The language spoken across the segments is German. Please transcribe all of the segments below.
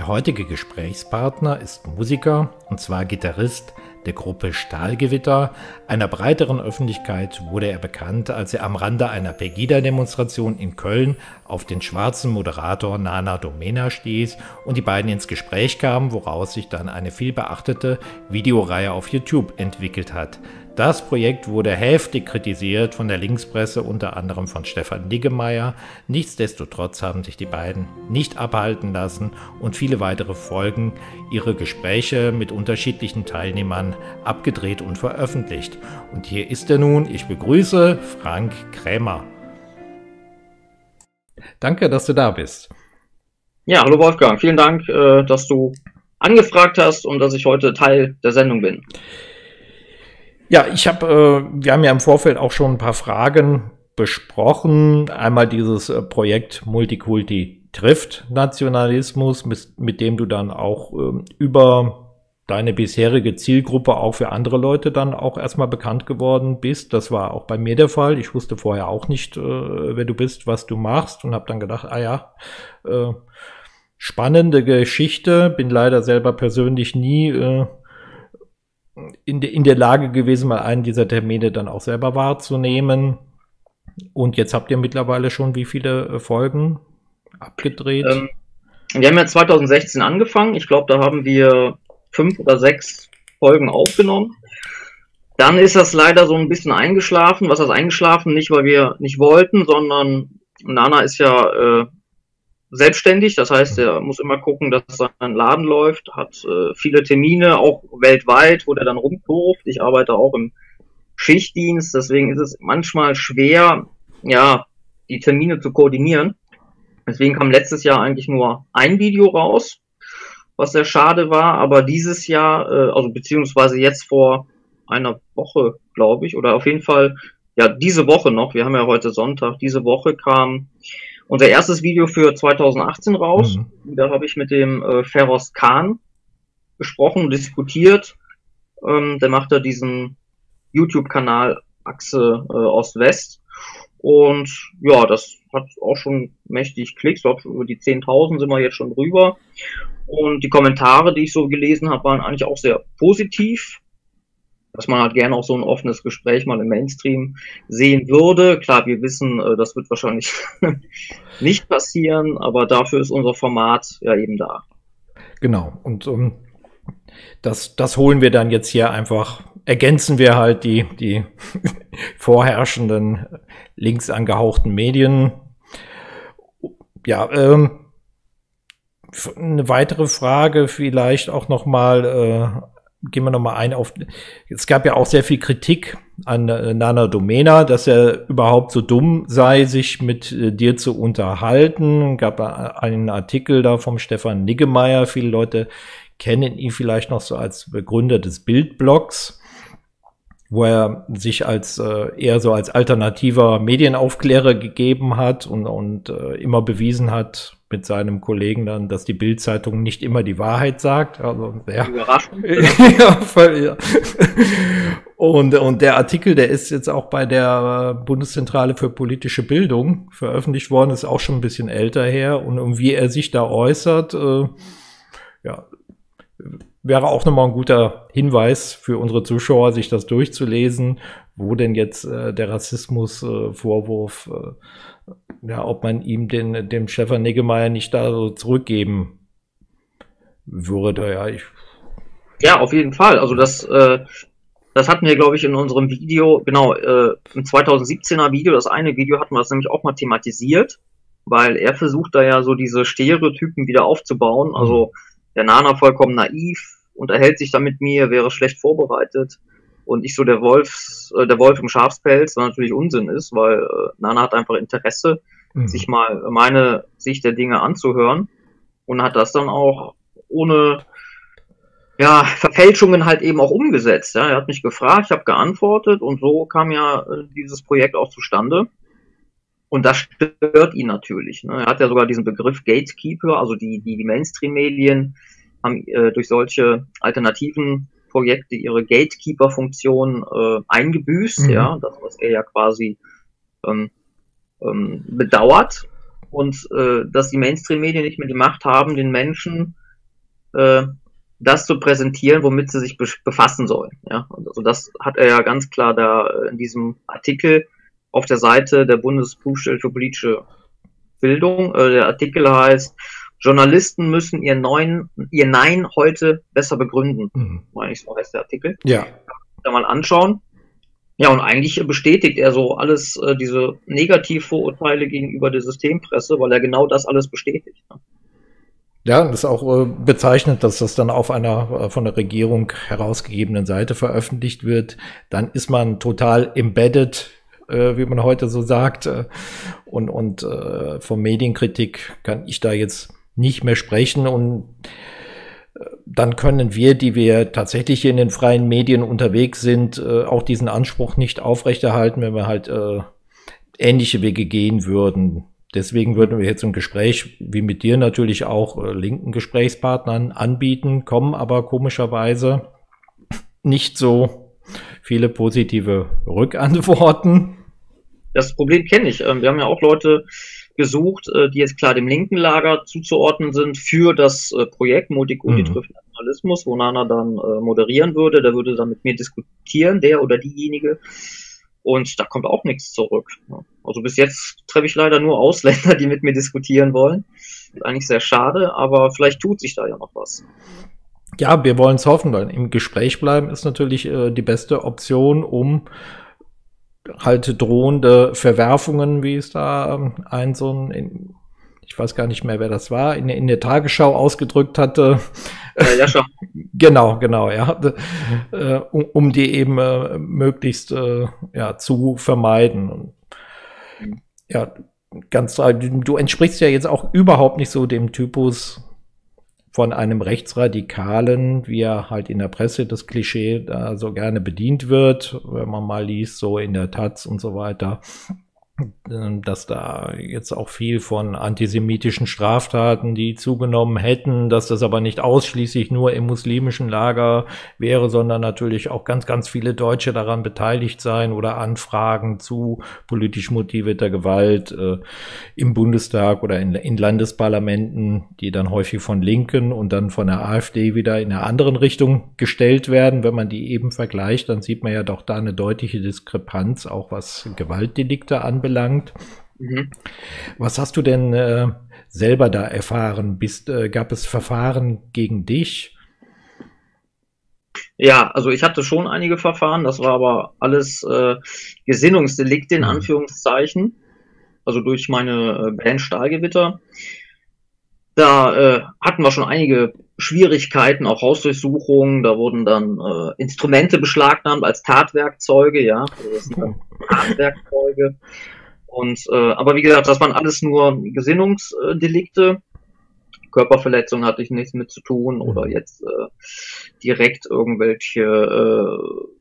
heutige Gesprächspartner ist Musiker, und zwar Gitarrist der Gruppe Stahlgewitter. Einer breiteren Öffentlichkeit wurde er bekannt, als er am Rande einer Pegida-Demonstration in Köln auf den schwarzen Moderator Nana Domena stieß und die beiden ins Gespräch kamen, woraus sich dann eine vielbeachtete Videoreihe auf YouTube entwickelt hat. Das Projekt wurde heftig kritisiert von der Linkspresse, unter anderem von Stefan Niggemeier. Nichtsdestotrotz haben sich die beiden nicht abhalten lassen und viele weitere Folgen ihre Gespräche mit unterschiedlichen Teilnehmern abgedreht und veröffentlicht. Und hier ist er nun. Ich begrüße Frank Krämer. Danke, dass du da bist. Ja, hallo Wolfgang. Vielen Dank, dass du angefragt hast und dass ich heute Teil der Sendung bin. Ja, wir haben ja im Vorfeld auch schon ein paar Fragen besprochen. Einmal dieses Projekt Multikulti trifft Nationalismus, mit dem du dann auch über deine bisherige Zielgruppe auch für andere Leute dann auch erstmal bekannt geworden bist. Das war auch bei mir der Fall. Ich wusste vorher auch nicht, wer du bist, was du machst, und habe dann gedacht, spannende Geschichte. Bin leider selber persönlich nie in der Lage gewesen, mal einen dieser Termine dann auch selber wahrzunehmen. Und jetzt habt ihr mittlerweile schon wie viele Folgen abgedreht? Wir haben ja 2016 angefangen. Ich glaube, da haben wir 5 oder 6 Folgen aufgenommen. Dann ist das leider so ein bisschen eingeschlafen. Was heißt eingeschlafen? Nicht, weil wir nicht wollten, sondern Nana ist ja selbstständig, das heißt, er muss immer gucken, dass sein Laden läuft, hat viele Termine, auch weltweit, wo der dann rumkurft. Ich arbeite auch im Schichtdienst, deswegen ist es manchmal schwer, ja, die Termine zu koordinieren. Deswegen kam letztes Jahr eigentlich nur ein Video raus, was sehr schade war, aber dieses Jahr, also beziehungsweise jetzt vor einer Woche, glaube ich, oder auf jeden Fall, ja, diese Woche noch, wir haben ja heute Sonntag, diese Woche kam unser erstes Video für 2018 raus. Da habe ich mit dem Feroz Khan gesprochen, diskutiert. Der macht da diesen YouTube-Kanal Achse Ost-West. Und ja, das hat auch schon mächtig Klicks. Ich glaube, über die 10.000 sind wir jetzt schon drüber. Und die Kommentare, die ich so gelesen habe, waren eigentlich auch sehr positiv. Dass man halt gerne auch so ein offenes Gespräch mal im Mainstream sehen würde. Klar, wir wissen, das wird wahrscheinlich nicht passieren, aber dafür ist unser Format ja eben da. Genau, und das holen wir dann jetzt hier einfach, ergänzen wir halt die vorherrschenden links angehauchten Medien. Ja, eine weitere Frage vielleicht auch nochmal, gehen wir nochmal ein auf, es gab ja auch sehr viel Kritik an Nana Domena, dass er überhaupt so dumm sei, sich mit dir zu unterhalten. Gab einen Artikel da vom Stefan Niggemeier. Viele Leute kennen ihn vielleicht noch so als Begründer des Bildblogs, wo er sich als eher so als alternativer Medienaufklärer gegeben hat und immer bewiesen hat mit seinem Kollegen dann, dass die Bild-Zeitung nicht immer die Wahrheit sagt. Also ja. Überraschend. Ja, voll, ja. Und der Artikel, der ist jetzt auch bei der Bundeszentrale für politische Bildung veröffentlicht worden, ist auch schon ein bisschen älter her. Und wie er sich da äußert, ja, wäre auch nochmal ein guter Hinweis für unsere Zuschauer, sich das durchzulesen, wo denn jetzt der Rassismus-Vorwurf, ja, ob man ihm dem Stefan Niggemeier nicht da so zurückgeben würde. Ja, auf jeden Fall. Also das hatten wir, glaube ich, in unserem Video, genau, im 2017er Video, das eine Video hatten wir das nämlich auch mal thematisiert, weil er versucht da ja so diese Stereotypen wieder aufzubauen. Also der Nana vollkommen naiv, unterhält sich da mit mir, wäre schlecht vorbereitet. Und ich so der Wolf im Schafspelz, was natürlich Unsinn ist, weil Nana hat einfach Interesse, sich mal meine Sicht der Dinge anzuhören, und hat das dann auch ohne Verfälschungen halt eben auch umgesetzt. Ja. Er hat mich gefragt, ich habe geantwortet, und so kam ja dieses Projekt auch zustande. Und das stört ihn natürlich. Ne. Er hat ja sogar diesen Begriff Gatekeeper, also die Mainstream-Medien haben durch solche alternativen Projekte ihre Gatekeeper-Funktion eingebüßt, ja, das, was er ja quasi bedauert, und dass die Mainstream-Medien nicht mehr die Macht haben, den Menschen das zu präsentieren, womit sie sich befassen sollen. Ja? Also das hat er ja ganz klar da in diesem Artikel auf der Seite der Bundesprüfstelle für politische Bildung. Der Artikel heißt: Journalisten müssen ihr Nein heute besser begründen. Meine ich, so heißt der Artikel. Ja. Da mal anschauen. Ja, und eigentlich bestätigt er so alles, diese Negativvorurteile gegenüber der Systempresse, weil er genau das alles bestätigt. Ja, das ist auch bezeichnet, dass das dann auf einer von der Regierung herausgegebenen Seite veröffentlicht wird. Dann ist man total embedded, wie man heute so sagt. Und von Medienkritik kann ich da jetzt nicht mehr sprechen. Und dann können wir, die wir tatsächlich in den freien Medien unterwegs sind, auch diesen Anspruch nicht aufrechterhalten, wenn wir halt ähnliche Wege gehen würden. Deswegen würden wir jetzt ein Gespräch wie mit dir natürlich auch linken Gesprächspartnern anbieten, kommen aber komischerweise nicht so viele positive Rückantworten. Das Problem kenne ich. Wir haben ja auch Leute gesucht, die jetzt klar dem linken Lager zuzuordnen sind für das Projekt Multikulti trifft Nationalismus, wo Nana dann moderieren würde. Der würde dann mit mir diskutieren, der oder diejenige. Und da kommt auch nichts zurück. Also bis jetzt treffe ich leider nur Ausländer, die mit mir diskutieren wollen. Ist eigentlich sehr schade, aber vielleicht tut sich da ja noch was. Ja, wir wollen es hoffen, weil im Gespräch bleiben ist natürlich die beste Option, um halt drohende Verwerfungen, wie es da ich weiß gar nicht mehr, wer das war, in der Tagesschau ausgedrückt hatte. Ja, schon. Genau, ja. Um die eben möglichst zu vermeiden. Und, ja, du entsprichst ja jetzt auch überhaupt nicht so dem Typus von einem Rechtsradikalen, wie er halt in der Presse das Klischee da so gerne bedient wird, wenn man mal liest, so in der Taz und so weiter, dass da jetzt auch viel von antisemitischen Straftaten, die zugenommen hätten, dass das aber nicht ausschließlich nur im muslimischen Lager wäre, sondern natürlich auch ganz, ganz viele Deutsche daran beteiligt sein oder Anfragen zu politisch motivierter Gewalt im Bundestag oder in Landesparlamenten, die dann häufig von Linken und dann von der AfD wieder in einer anderen Richtung gestellt werden. Wenn man die eben vergleicht, dann sieht man ja doch da eine deutliche Diskrepanz, auch was Gewaltdelikte anbelangt. Was hast du denn selber da erfahren? Gab es Verfahren gegen dich? Ja, also ich hatte schon einige Verfahren, das war aber alles Gesinnungsdelikte in Anführungszeichen, also durch meine Band Stahlgewitter. Da hatten wir schon einige Schwierigkeiten, auch Hausdurchsuchungen, da wurden dann Instrumente beschlagnahmt als Tatwerkzeuge, ja, also das sind dann Tatwerkzeuge. Und aber wie gesagt, das waren alles nur Gesinnungsdelikte. Körperverletzung hatte ich nichts mit zu tun oder jetzt direkt irgendwelche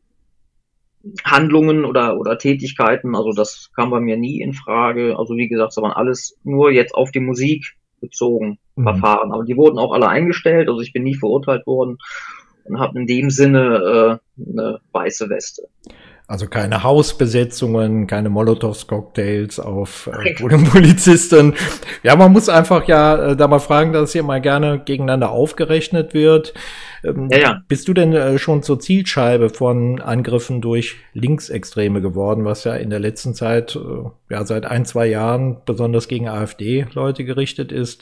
Handlungen oder Tätigkeiten. Also das kam bei mir nie in Frage. Also wie gesagt, das waren alles nur jetzt auf die Musik bezogen Verfahren. Aber die wurden auch alle eingestellt. Also ich bin nie verurteilt worden und habe in dem Sinne eine weiße Weste. Also keine Hausbesetzungen, keine Molotows-Cocktails auf Polizisten. Ja, man muss einfach da mal fragen, dass hier mal gerne gegeneinander aufgerechnet wird. Ja. Bist du denn schon zur Zielscheibe von Angriffen durch Linksextreme geworden, was ja in der letzten Zeit, seit 1-2 Jahren besonders gegen AfD-Leute gerichtet ist?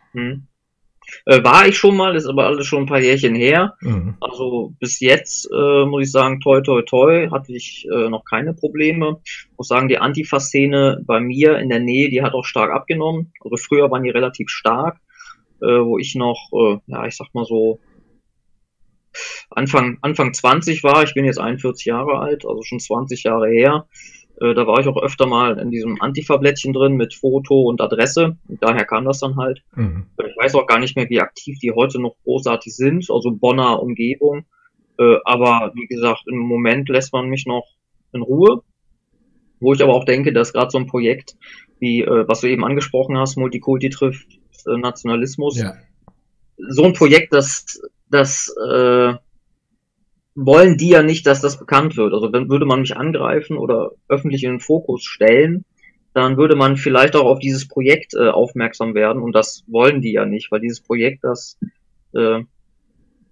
War ich schon mal, ist aber alles schon ein paar Jährchen her. Also bis jetzt muss ich sagen, toi toi toi, hatte ich noch keine Probleme. Muss sagen, die Antifa-Szene bei mir in der Nähe, die hat auch stark abgenommen. Also früher waren die relativ stark, wo ich noch, ich sag mal so Anfang 20 war. Ich bin jetzt 41 Jahre alt, also schon 20 Jahre her. Da war ich auch öfter mal in diesem Antifa-Blättchen drin mit Foto und Adresse. Und daher kam das dann halt. Ich weiß auch gar nicht mehr, wie aktiv die heute noch großartig sind, also Bonner Umgebung. Aber wie gesagt, im Moment lässt man mich noch in Ruhe. Wo ich aber auch denke, dass gerade so ein Projekt wie, was du eben angesprochen hast, Multikulti trifft Nationalismus, so ein Projekt, das wollen die ja nicht, dass das bekannt wird. Also wenn würde man mich angreifen oder öffentlich in den Fokus stellen, dann würde man vielleicht auch auf dieses Projekt aufmerksam werden und das wollen die ja nicht, weil dieses Projekt, das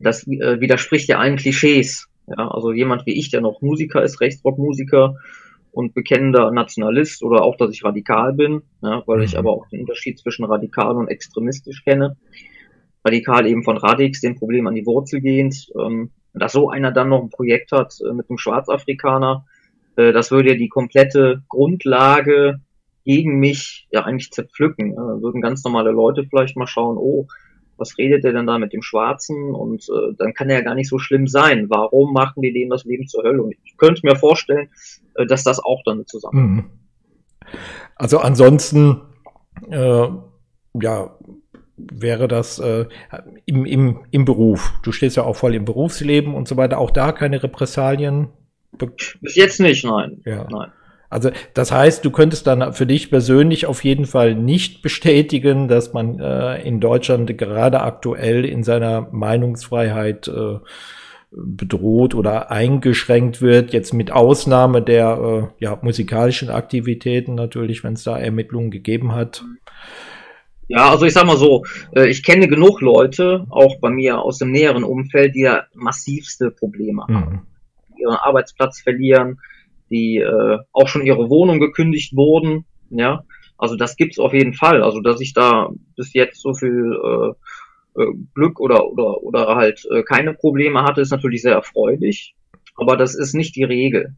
das widerspricht ja allen Klischees. Ja, also jemand wie ich, der noch Musiker ist, Rechtsrockmusiker und bekennender Nationalist oder auch, dass ich radikal bin, ja, weil ich aber auch den Unterschied zwischen radikal und extremistisch kenne. Radikal eben von Radix, dem Problem an die Wurzel gehend, dass so einer dann noch ein Projekt hat mit einem Schwarzafrikaner, das würde ja die komplette Grundlage gegen mich ja eigentlich zerpflücken. Würden ganz normale Leute vielleicht mal schauen, oh, was redet der denn da mit dem Schwarzen? Und dann kann er ja gar nicht so schlimm sein. Warum machen die denen das Leben zur Hölle? Und ich könnte mir vorstellen, dass das auch damit zusammenhängt. Also ansonsten, ja, wäre das im Beruf. Du stehst ja auch voll im Berufsleben und so weiter. Auch da keine Repressalien? Bis jetzt nicht, nein. Ja. Nein. Also das heißt, du könntest dann für dich persönlich auf jeden Fall nicht bestätigen, dass man in Deutschland gerade aktuell in seiner Meinungsfreiheit bedroht oder eingeschränkt wird, jetzt mit Ausnahme der ja, musikalischen Aktivitäten natürlich, wenn es da Ermittlungen gegeben hat. Ja, also ich sag mal so, ich kenne genug Leute, auch bei mir aus dem näheren Umfeld, die ja massivste Probleme haben. Ihren Arbeitsplatz verlieren, die auch schon ihre Wohnung gekündigt wurden, ja. Also das gibt's auf jeden Fall. Also dass ich da bis jetzt so viel Glück oder halt keine Probleme hatte, ist natürlich sehr erfreulich. Aber das ist nicht die Regel.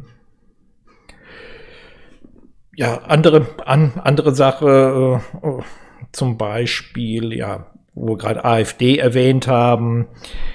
Ja, andere Sache, zum Beispiel, ja, wo wir gerade AfD erwähnt haben.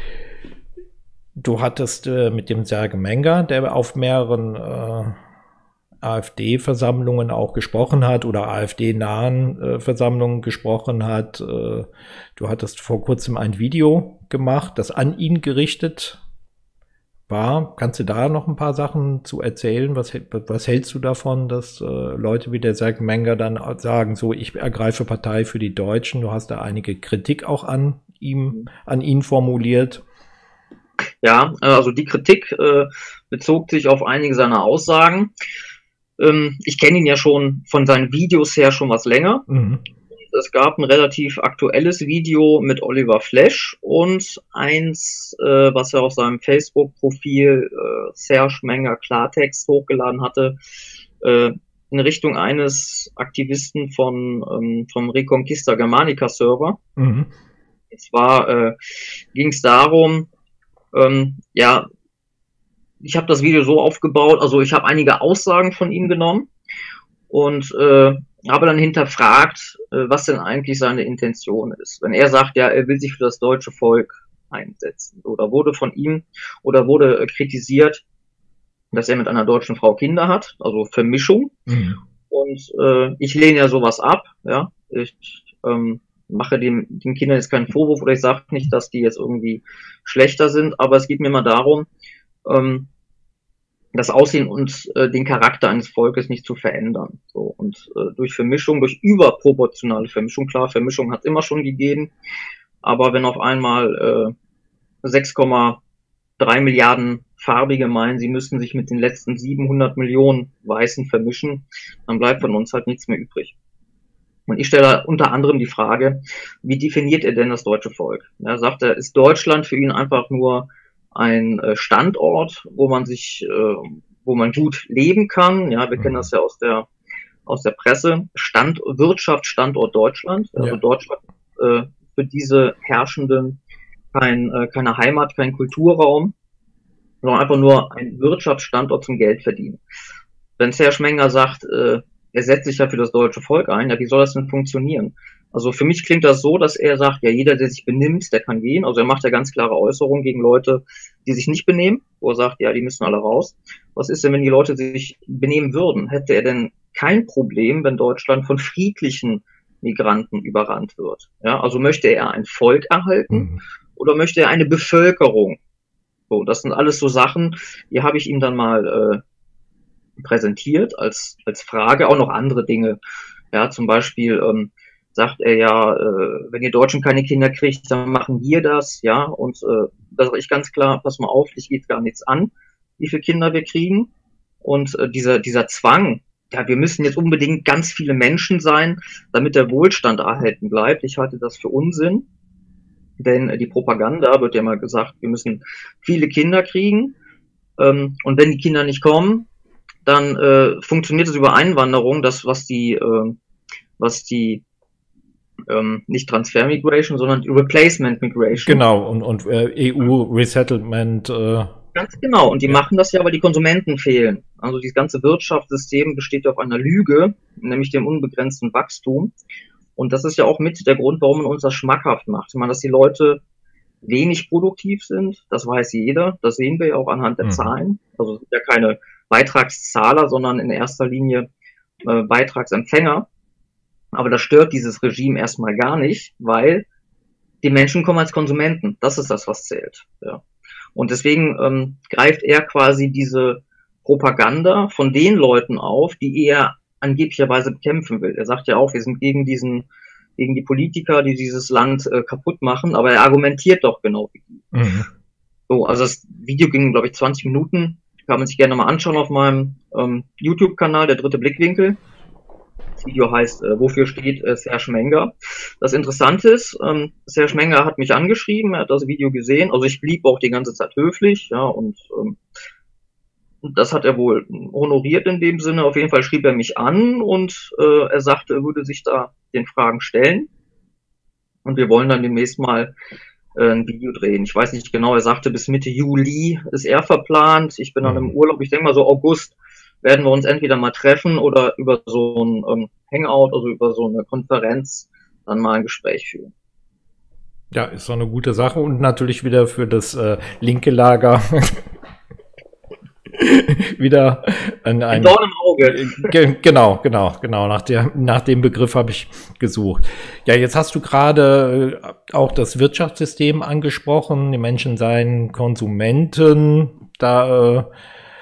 Du hattest mit dem Serge Menger, der auf mehreren AfD-Versammlungen auch gesprochen hat oder AfD-nahen Versammlungen gesprochen hat. Du hattest vor kurzem ein Video gemacht, das an ihn gerichtet war. Kannst du da noch ein paar Sachen zu erzählen? Was hältst du davon, dass Leute wie der Serge Menger dann sagen, so, ich ergreife Partei für die Deutschen? Du hast da einige Kritik auch an ihn formuliert. Ja, also die Kritik bezog sich auf einige seiner Aussagen. Ich kenne ihn ja schon von seinen Videos her schon was länger. Es gab ein relativ aktuelles Video mit Oliver Flesch und eins, was er auf seinem Facebook-Profil Serge Menger Klartext hochgeladen hatte, in Richtung eines Aktivisten vom Reconquista Germanica Server. Und zwar ging es darum, ja, ich habe das Video so aufgebaut, also ich habe einige Aussagen von ihm genommen und habe dann hinterfragt, was denn eigentlich seine Intention ist. Wenn er sagt, ja, er will sich für das deutsche Volk einsetzen oder wurde von ihm oder wurde kritisiert, dass er mit einer deutschen Frau Kinder hat, also Vermischung. Und ich lehne ja sowas ab, ja, ich mache den Kindern jetzt keinen Vorwurf oder ich sage nicht, dass die jetzt irgendwie schlechter sind, aber es geht mir mal darum, das Aussehen und den Charakter eines Volkes nicht zu verändern. So, und durch Vermischung, durch überproportionale Vermischung, klar, Vermischung hat es immer schon gegeben, aber wenn auf einmal 6,3 Milliarden Farbige meinen, sie müssten sich mit den letzten 700 Millionen Weißen vermischen, dann bleibt von uns halt nichts mehr übrig. Und ich stelle unter anderem die Frage, wie definiert er denn das deutsche Volk? Er sagt, ist Deutschland für ihn einfach nur ein Standort, wo man gut leben kann? Ja, wir kennen das ja aus der Presse. Wirtschaftsstandort Deutschland. Also Deutschland für diese Herrschenden keine Heimat, kein Kulturraum, sondern einfach nur ein Wirtschaftsstandort zum Geld verdienen. Wenn Serge Menger sagt, er setzt sich ja für das deutsche Volk ein, ja, wie soll das denn funktionieren? Also für mich klingt das so, dass er sagt, ja, jeder, der sich benimmt, der kann gehen. Also er macht ja ganz klare Äußerungen gegen Leute, die sich nicht benehmen, wo er sagt, ja, die müssen alle raus. Was ist denn, wenn die Leute sich benehmen würden? Hätte er denn kein Problem, wenn Deutschland von friedlichen Migranten überrannt wird? Ja, also möchte er ein Volk erhalten oder möchte er eine Bevölkerung? So, das sind alles so Sachen, die habe ich ihm dann mal präsentiert als Frage, auch noch andere Dinge. Ja, zum Beispiel sagt er ja, wenn ihr Deutschen keine Kinder kriegt, dann machen wir das, ja, und da sage ich ganz klar, pass mal auf, dich geht gar nichts an, wie viele Kinder wir kriegen. Und dieser Zwang, ja, wir müssen jetzt unbedingt ganz viele Menschen sein, damit der Wohlstand erhalten bleibt. Ich halte das für Unsinn. Denn die Propaganda wird ja mal gesagt, wir müssen viele Kinder kriegen. Und wenn die Kinder nicht kommen, dann funktioniert es über Einwanderung, das was die nicht Transfer Migration, sondern Replacement Migration. Genau, und EU Resettlement. Ganz genau, und die machen das ja, weil die Konsumenten fehlen. Also dieses ganze Wirtschaftssystem besteht ja auf einer Lüge, nämlich dem unbegrenzten Wachstum. Und das ist ja auch mit der Grund, warum man uns das schmackhaft macht. Ich meine, dass die Leute wenig produktiv sind, das weiß jeder, das sehen wir ja auch anhand der Zahlen. Also es sind ja keine Beitragszahler, sondern in erster Linie Beitragsempfänger. Aber das stört dieses Regime erstmal gar nicht, weil die Menschen kommen als Konsumenten. Das ist das, was zählt. Ja. Und deswegen greift er quasi diese Propaganda von den Leuten auf, die er angeblicherweise bekämpfen will. Er sagt ja auch, wir sind gegen die Politiker, die dieses Land kaputt machen, aber er argumentiert doch genau wie die. So, also das Video ging, glaube ich, 20 Minuten. Kann man sich gerne mal anschauen auf meinem YouTube-Kanal, der dritte Blickwinkel. Das Video heißt, wofür steht Serge Menger? Das Interessante ist, Serge Menger hat mich angeschrieben, er hat das Video gesehen, also ich blieb auch die ganze Zeit höflich, ja, und das hat er wohl honoriert in dem Sinne. Auf jeden Fall schrieb er mich an und er sagte, er würde sich da den Fragen stellen. Und wir wollen dann demnächst mal ein Video drehen. Ich weiß nicht genau, er sagte, bis Mitte Juli ist er verplant. Ich bin dann im Urlaub, ich denke mal so August werden wir uns entweder mal treffen oder über so ein Hangout, also über so eine Konferenz, dann mal ein Gespräch führen. Ja, ist doch eine gute Sache und natürlich wieder für das linke Lager wieder ein Dorn im Auge. Genau. Nach dem Begriff habe ich gesucht. Ja, jetzt hast du gerade auch das Wirtschaftssystem angesprochen. Die Menschen seien Konsumenten. Da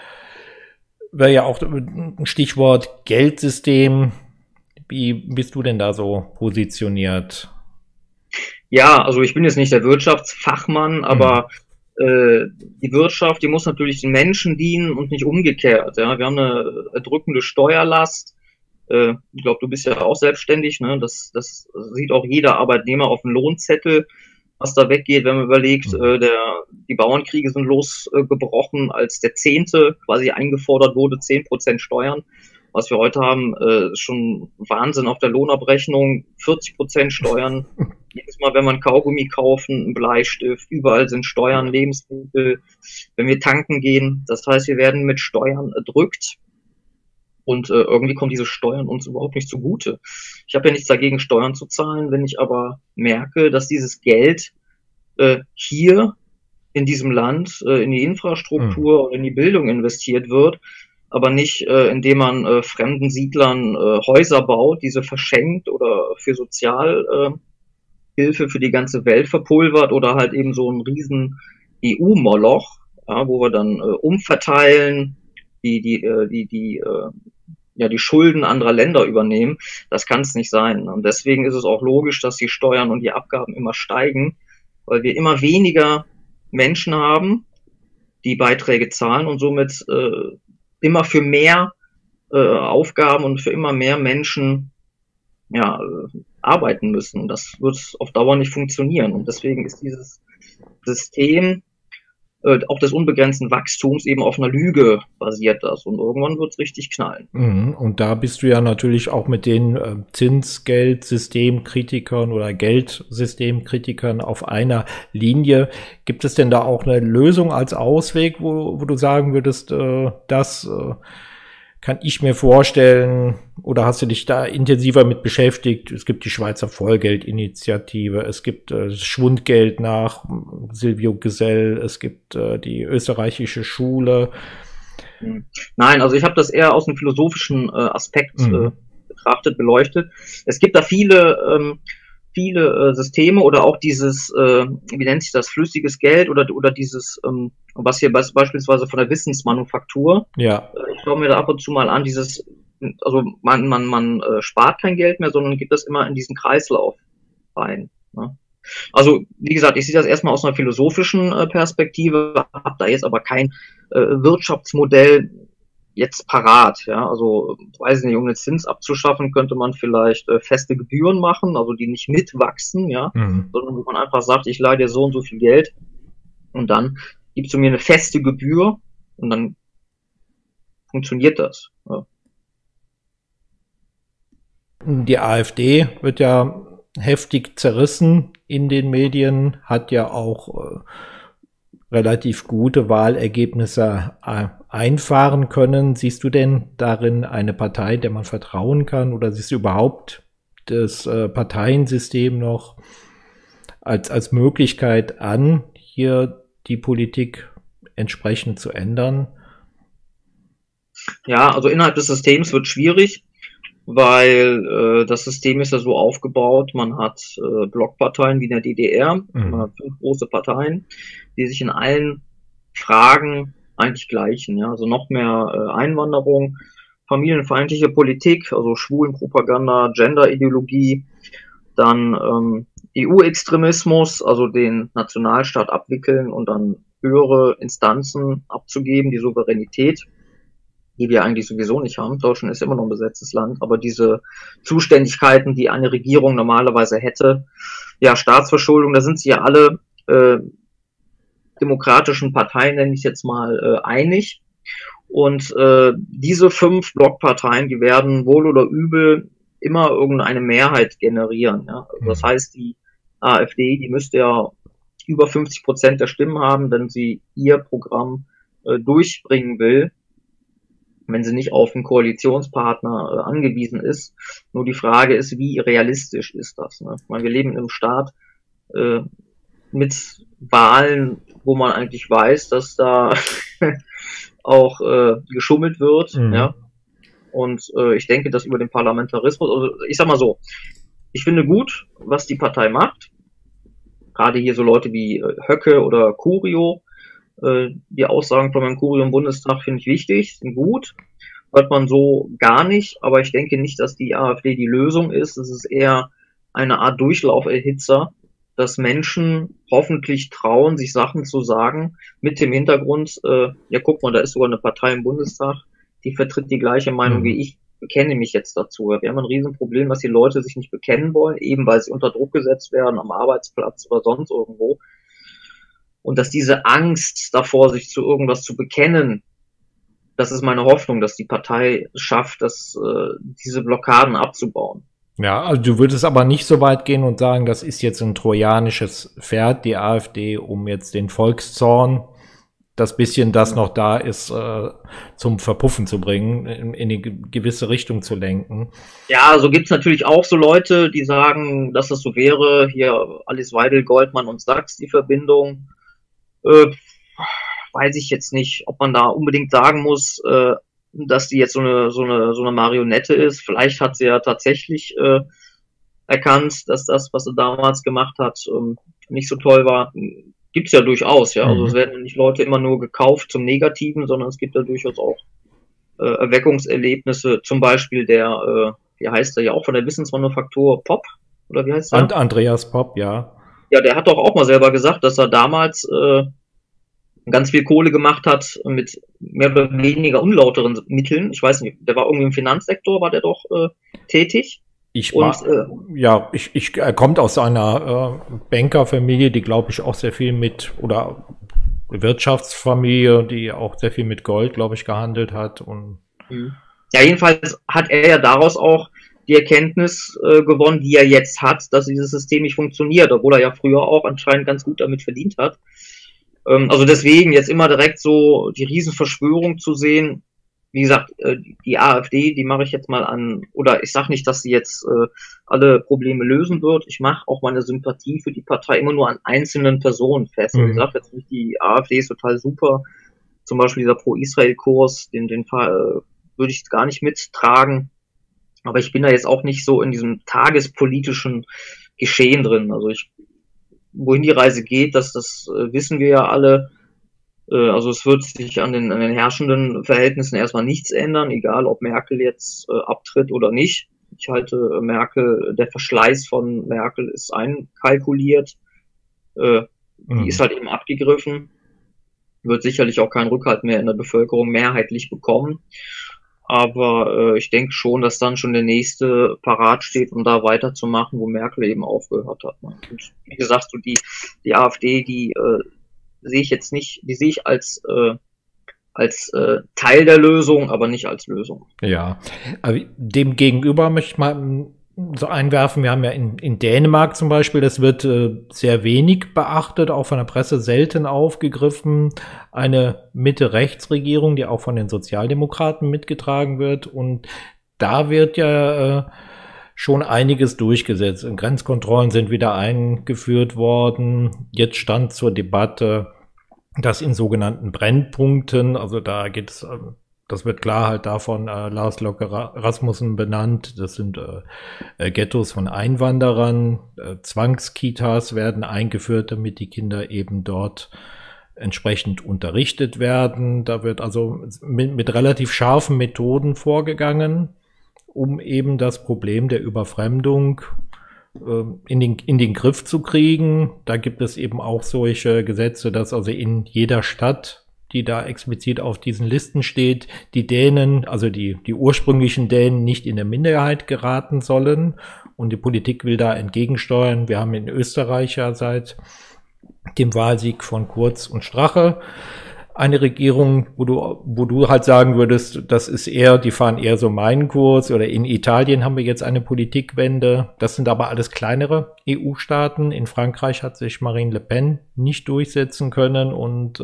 wäre ja auch ein Stichwort Geldsystem. Wie bist du denn da so positioniert? Ja, also ich bin jetzt nicht der Wirtschaftsfachmann, aber die Wirtschaft, die muss natürlich den Menschen dienen und nicht umgekehrt. Ja, wir haben eine erdrückende Steuerlast. Ich glaube, du bist ja auch selbstständig. Ne? Das sieht auch jeder Arbeitnehmer auf dem Lohnzettel, was da weggeht, wenn man überlegt, die Bauernkriege sind losgebrochen, als der 10. quasi eingefordert wurde, 10% Steuern. Was wir heute haben, ist schon Wahnsinn auf der Lohnabrechnung, 40% Steuern. Jedes Mal, wenn wir ein Kaugummi kaufen, ein Bleistift, überall sind Steuern, Lebensmittel, wenn wir tanken gehen. Das heißt, wir werden mit Steuern erdrückt und irgendwie kommen diese Steuern uns überhaupt nicht zugute. Ich habe ja nichts dagegen, Steuern zu zahlen, wenn ich aber merke, dass dieses Geld hier in diesem Land in die Infrastruktur und in die Bildung investiert wird, aber nicht, indem man fremden Siedlern Häuser baut, diese verschenkt oder für Sozialhilfe für die ganze Welt verpulvert oder halt eben so ein riesen EU-Moloch, ja, wo wir dann umverteilen, die Schulden anderer Länder übernehmen. Das kann es nicht sein. Und deswegen ist es auch logisch, dass die Steuern und die Abgaben immer steigen, weil wir immer weniger Menschen haben, die Beiträge zahlen und somit immer für mehr Aufgaben und für immer mehr Menschen arbeiten müssen. Und das wird auf Dauer nicht funktionieren. Und deswegen ist dieses System auch des unbegrenzten Wachstums eben auf einer Lüge basiert das. Und irgendwann wird es richtig knallen. Und da bist du ja natürlich auch mit den Zinsgeldsystemkritikern oder Geldsystemkritikern auf einer Linie. Gibt es denn da auch eine Lösung als Ausweg, wo du sagen würdest, das kann ich mir vorstellen, oder hast du dich da intensiver mit beschäftigt? Es gibt die Schweizer Vollgeldinitiative, es gibt Schwundgeld nach Silvio Gesell, es gibt die österreichische Schule. Nein, also ich habe das eher aus dem philosophischen Aspekt betrachtet, beleuchtet. Es gibt da viele Systeme oder auch dieses, wie nennt sich das, flüssiges Geld oder dieses, was hier beispielsweise von der Wissensmanufaktur. Ja. Ich schaue mir da ab und zu mal an, dieses, also man spart kein Geld mehr, sondern gibt das immer in diesen Kreislauf rein. Ne? Also, wie gesagt, ich sehe das erstmal aus einer philosophischen Perspektive, habe da jetzt aber kein Wirtschaftsmodell jetzt parat, ja, also weiß ich nicht, um den Zins abzuschaffen, könnte man vielleicht feste Gebühren machen, also die nicht mitwachsen, ja, sondern wo man einfach sagt, ich leihe dir so und so viel Geld und dann gibst du mir eine feste Gebühr und dann funktioniert das. Ja. Die AfD wird ja heftig zerrissen in den Medien, hat ja auch relativ gute Wahlergebnisse einfahren können. Siehst du denn darin eine Partei, der man vertrauen kann, oder siehst du überhaupt das Parteiensystem noch als Möglichkeit an, hier die Politik entsprechend zu ändern? Ja, also innerhalb des Systems wird schwierig, weil das System ist ja so aufgebaut, man hat Blockparteien wie in der DDR, man hat 5 große Parteien, die sich in allen Fragen eigentlich gleichen, ja, also noch mehr Einwanderung, familienfeindliche Politik, also Schwulenpropaganda, Genderideologie, dann EU-Extremismus, also den Nationalstaat abwickeln und dann höhere Instanzen abzugeben, die Souveränität, die wir eigentlich sowieso nicht haben. Deutschland ist immer noch ein besetztes Land, aber diese Zuständigkeiten, die eine Regierung normalerweise hätte, ja, Staatsverschuldung, da sind sich ja alle demokratischen Parteien, nenne ich jetzt mal, einig. Und diese 5 Blockparteien, die werden wohl oder übel immer irgendeine Mehrheit generieren. Ja? Das heißt, die AfD, die müsste ja über 50% der Stimmen haben, wenn sie ihr Programm durchbringen will, wenn sie nicht auf einen Koalitionspartner angewiesen ist. Nur die Frage ist, wie realistisch ist das? Ne? Ich meine, wir leben in einem Staat mit Wahlen, wo man eigentlich weiß, dass da auch geschummelt wird. Ja? Und ich denke, dass über den Parlamentarismus, also ich sag mal so, ich finde gut, was die Partei macht. Gerade hier so Leute wie Höcke oder Curio, die Aussagen von Herrn Curio im Bundestag finde ich wichtig, sind gut. Hört man so gar nicht, aber ich denke nicht, dass die AfD die Lösung ist. Es ist eher eine Art Durchlauferhitzer, dass Menschen hoffentlich trauen, sich Sachen zu sagen, mit dem Hintergrund, ja guck mal, da ist sogar eine Partei im Bundestag, die vertritt die gleiche Meinung wie ich, bekenne mich jetzt dazu. Wir haben ein Riesenproblem, dass die Leute sich nicht bekennen wollen, eben weil sie unter Druck gesetzt werden, am Arbeitsplatz oder sonst irgendwo. Und dass diese Angst davor, sich zu irgendwas zu bekennen, das ist meine Hoffnung, dass die Partei es schafft, diese Blockaden abzubauen. Ja, also du würdest aber nicht so weit gehen und sagen, das ist jetzt ein trojanisches Pferd, die AfD, um jetzt den Volkszorn, das bisschen, das noch da ist, zum Verpuffen zu bringen, in eine gewisse Richtung zu lenken. Ja, so gibt's natürlich auch so Leute, die sagen, dass das so wäre. Hier Alice Weidel, Goldmann und Sachs, die Verbindung. Weiß ich jetzt nicht, ob man da unbedingt sagen muss, dass die jetzt so eine Marionette ist. Vielleicht hat sie ja tatsächlich erkannt, dass das, was sie damals gemacht hat, nicht so toll war. Gibt's ja durchaus, ja. Also es werden nicht Leute immer nur gekauft zum Negativen, sondern es gibt ja durchaus auch Erweckungserlebnisse. Zum Beispiel der, wie heißt der ja auch von der Wissensmanufaktur Popp? Oder wie heißt der? Andreas Popp, ja. Ja, der hat doch auch mal selber gesagt, dass er damals ganz viel Kohle gemacht hat mit mehr oder weniger unlauteren Mitteln. Ich weiß nicht, der war irgendwie im Finanzsektor, war der doch tätig. Er kommt aus einer Bankerfamilie, die, glaube ich, auch sehr viel oder Wirtschaftsfamilie, die auch sehr viel mit Gold, glaube ich, gehandelt hat. Und ja, jedenfalls hat er ja daraus auch die Erkenntnis gewonnen, die er jetzt hat, dass dieses System nicht funktioniert, obwohl er ja früher auch anscheinend ganz gut damit verdient hat. Also deswegen jetzt immer direkt so die Riesenverschwörung zu sehen, wie gesagt, die AfD, die mache ich jetzt mal an, oder ich sage nicht, dass sie jetzt alle Probleme lösen wird. Ich mache auch meine Sympathie für die Partei immer nur an einzelnen Personen fest. Ich sage jetzt nicht, die AfD ist total super. Zum Beispiel dieser Pro-Israel-Kurs, den würde ich jetzt gar nicht mittragen. Aber ich bin da jetzt auch nicht so in diesem tagespolitischen Geschehen drin. Also wohin die Reise geht, das wissen wir ja alle. Also es wird sich an den herrschenden Verhältnissen erstmal nichts ändern, egal ob Merkel jetzt abtritt oder nicht. Ich halte der Verschleiß von Merkel ist einkalkuliert. Die ist halt eben abgegriffen. wird sicherlich auch keinen Rückhalt mehr in der Bevölkerung mehrheitlich bekommen. Aber ich denke schon, dass dann schon der nächste parat steht, um da weiterzumachen, wo Merkel eben aufgehört hat. Ne? Und wie gesagt, so die AfD, die sehe ich jetzt nicht, die sehe ich als Teil der Lösung, aber nicht als Lösung. Ja, aber dem gegenüber möchte ich mal so einwerfen, wir haben ja in Dänemark zum Beispiel, das wird sehr wenig beachtet, auch von der Presse selten aufgegriffen, eine Mitte-Rechts-Regierung, die auch von den Sozialdemokraten mitgetragen wird, und da wird ja schon einiges durchgesetzt. Grenzkontrollen sind wieder eingeführt worden, jetzt stand zur Debatte, dass in sogenannten Brennpunkten, also da geht es, das wird klar halt davon Lars Løkke Rasmussen benannt, das sind Ghettos von Einwanderern, Zwangskitas werden eingeführt, damit die Kinder eben dort entsprechend unterrichtet werden. Da wird also mit relativ scharfen Methoden vorgegangen, um eben das Problem der Überfremdung in den Griff zu kriegen. Da gibt es eben auch solche Gesetze, dass also in jeder Stadt, die da explizit auf diesen Listen steht, die Dänen, also die ursprünglichen Dänen, nicht in der Minderheit geraten sollen. Und die Politik will da entgegensteuern. Wir haben in Österreich ja seit dem Wahlsieg von Kurz und Strache eine Regierung, wo du halt sagen würdest, das ist eher, die fahren eher so meinen Kurs, oder in Italien haben wir jetzt eine Politikwende. Das sind aber alles kleinere EU-Staaten. In Frankreich hat sich Marine Le Pen nicht durchsetzen können, und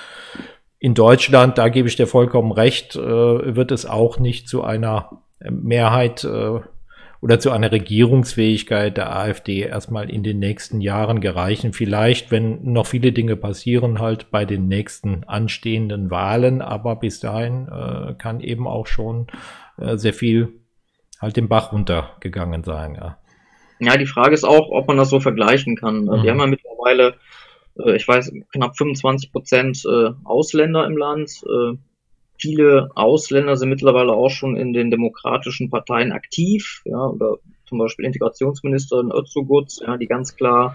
in Deutschland, da gebe ich dir vollkommen recht, wird es auch nicht zu einer Mehrheit oder zu einer Regierungsfähigkeit der AfD erstmal in den nächsten Jahren gereichen. Vielleicht, wenn noch viele Dinge passieren, halt bei den nächsten anstehenden Wahlen, aber bis dahin kann eben auch schon sehr viel halt den Bach runtergegangen sein. Ja. Ja, die Frage ist auch, ob man das so vergleichen kann. Wir haben ja mittlerweile, ich weiß, knapp 25% Ausländer im Land. Viele Ausländer sind mittlerweile auch schon in den demokratischen Parteien aktiv, ja, oder zum Beispiel Integrationsministerin Öztürk, ja, die ganz klar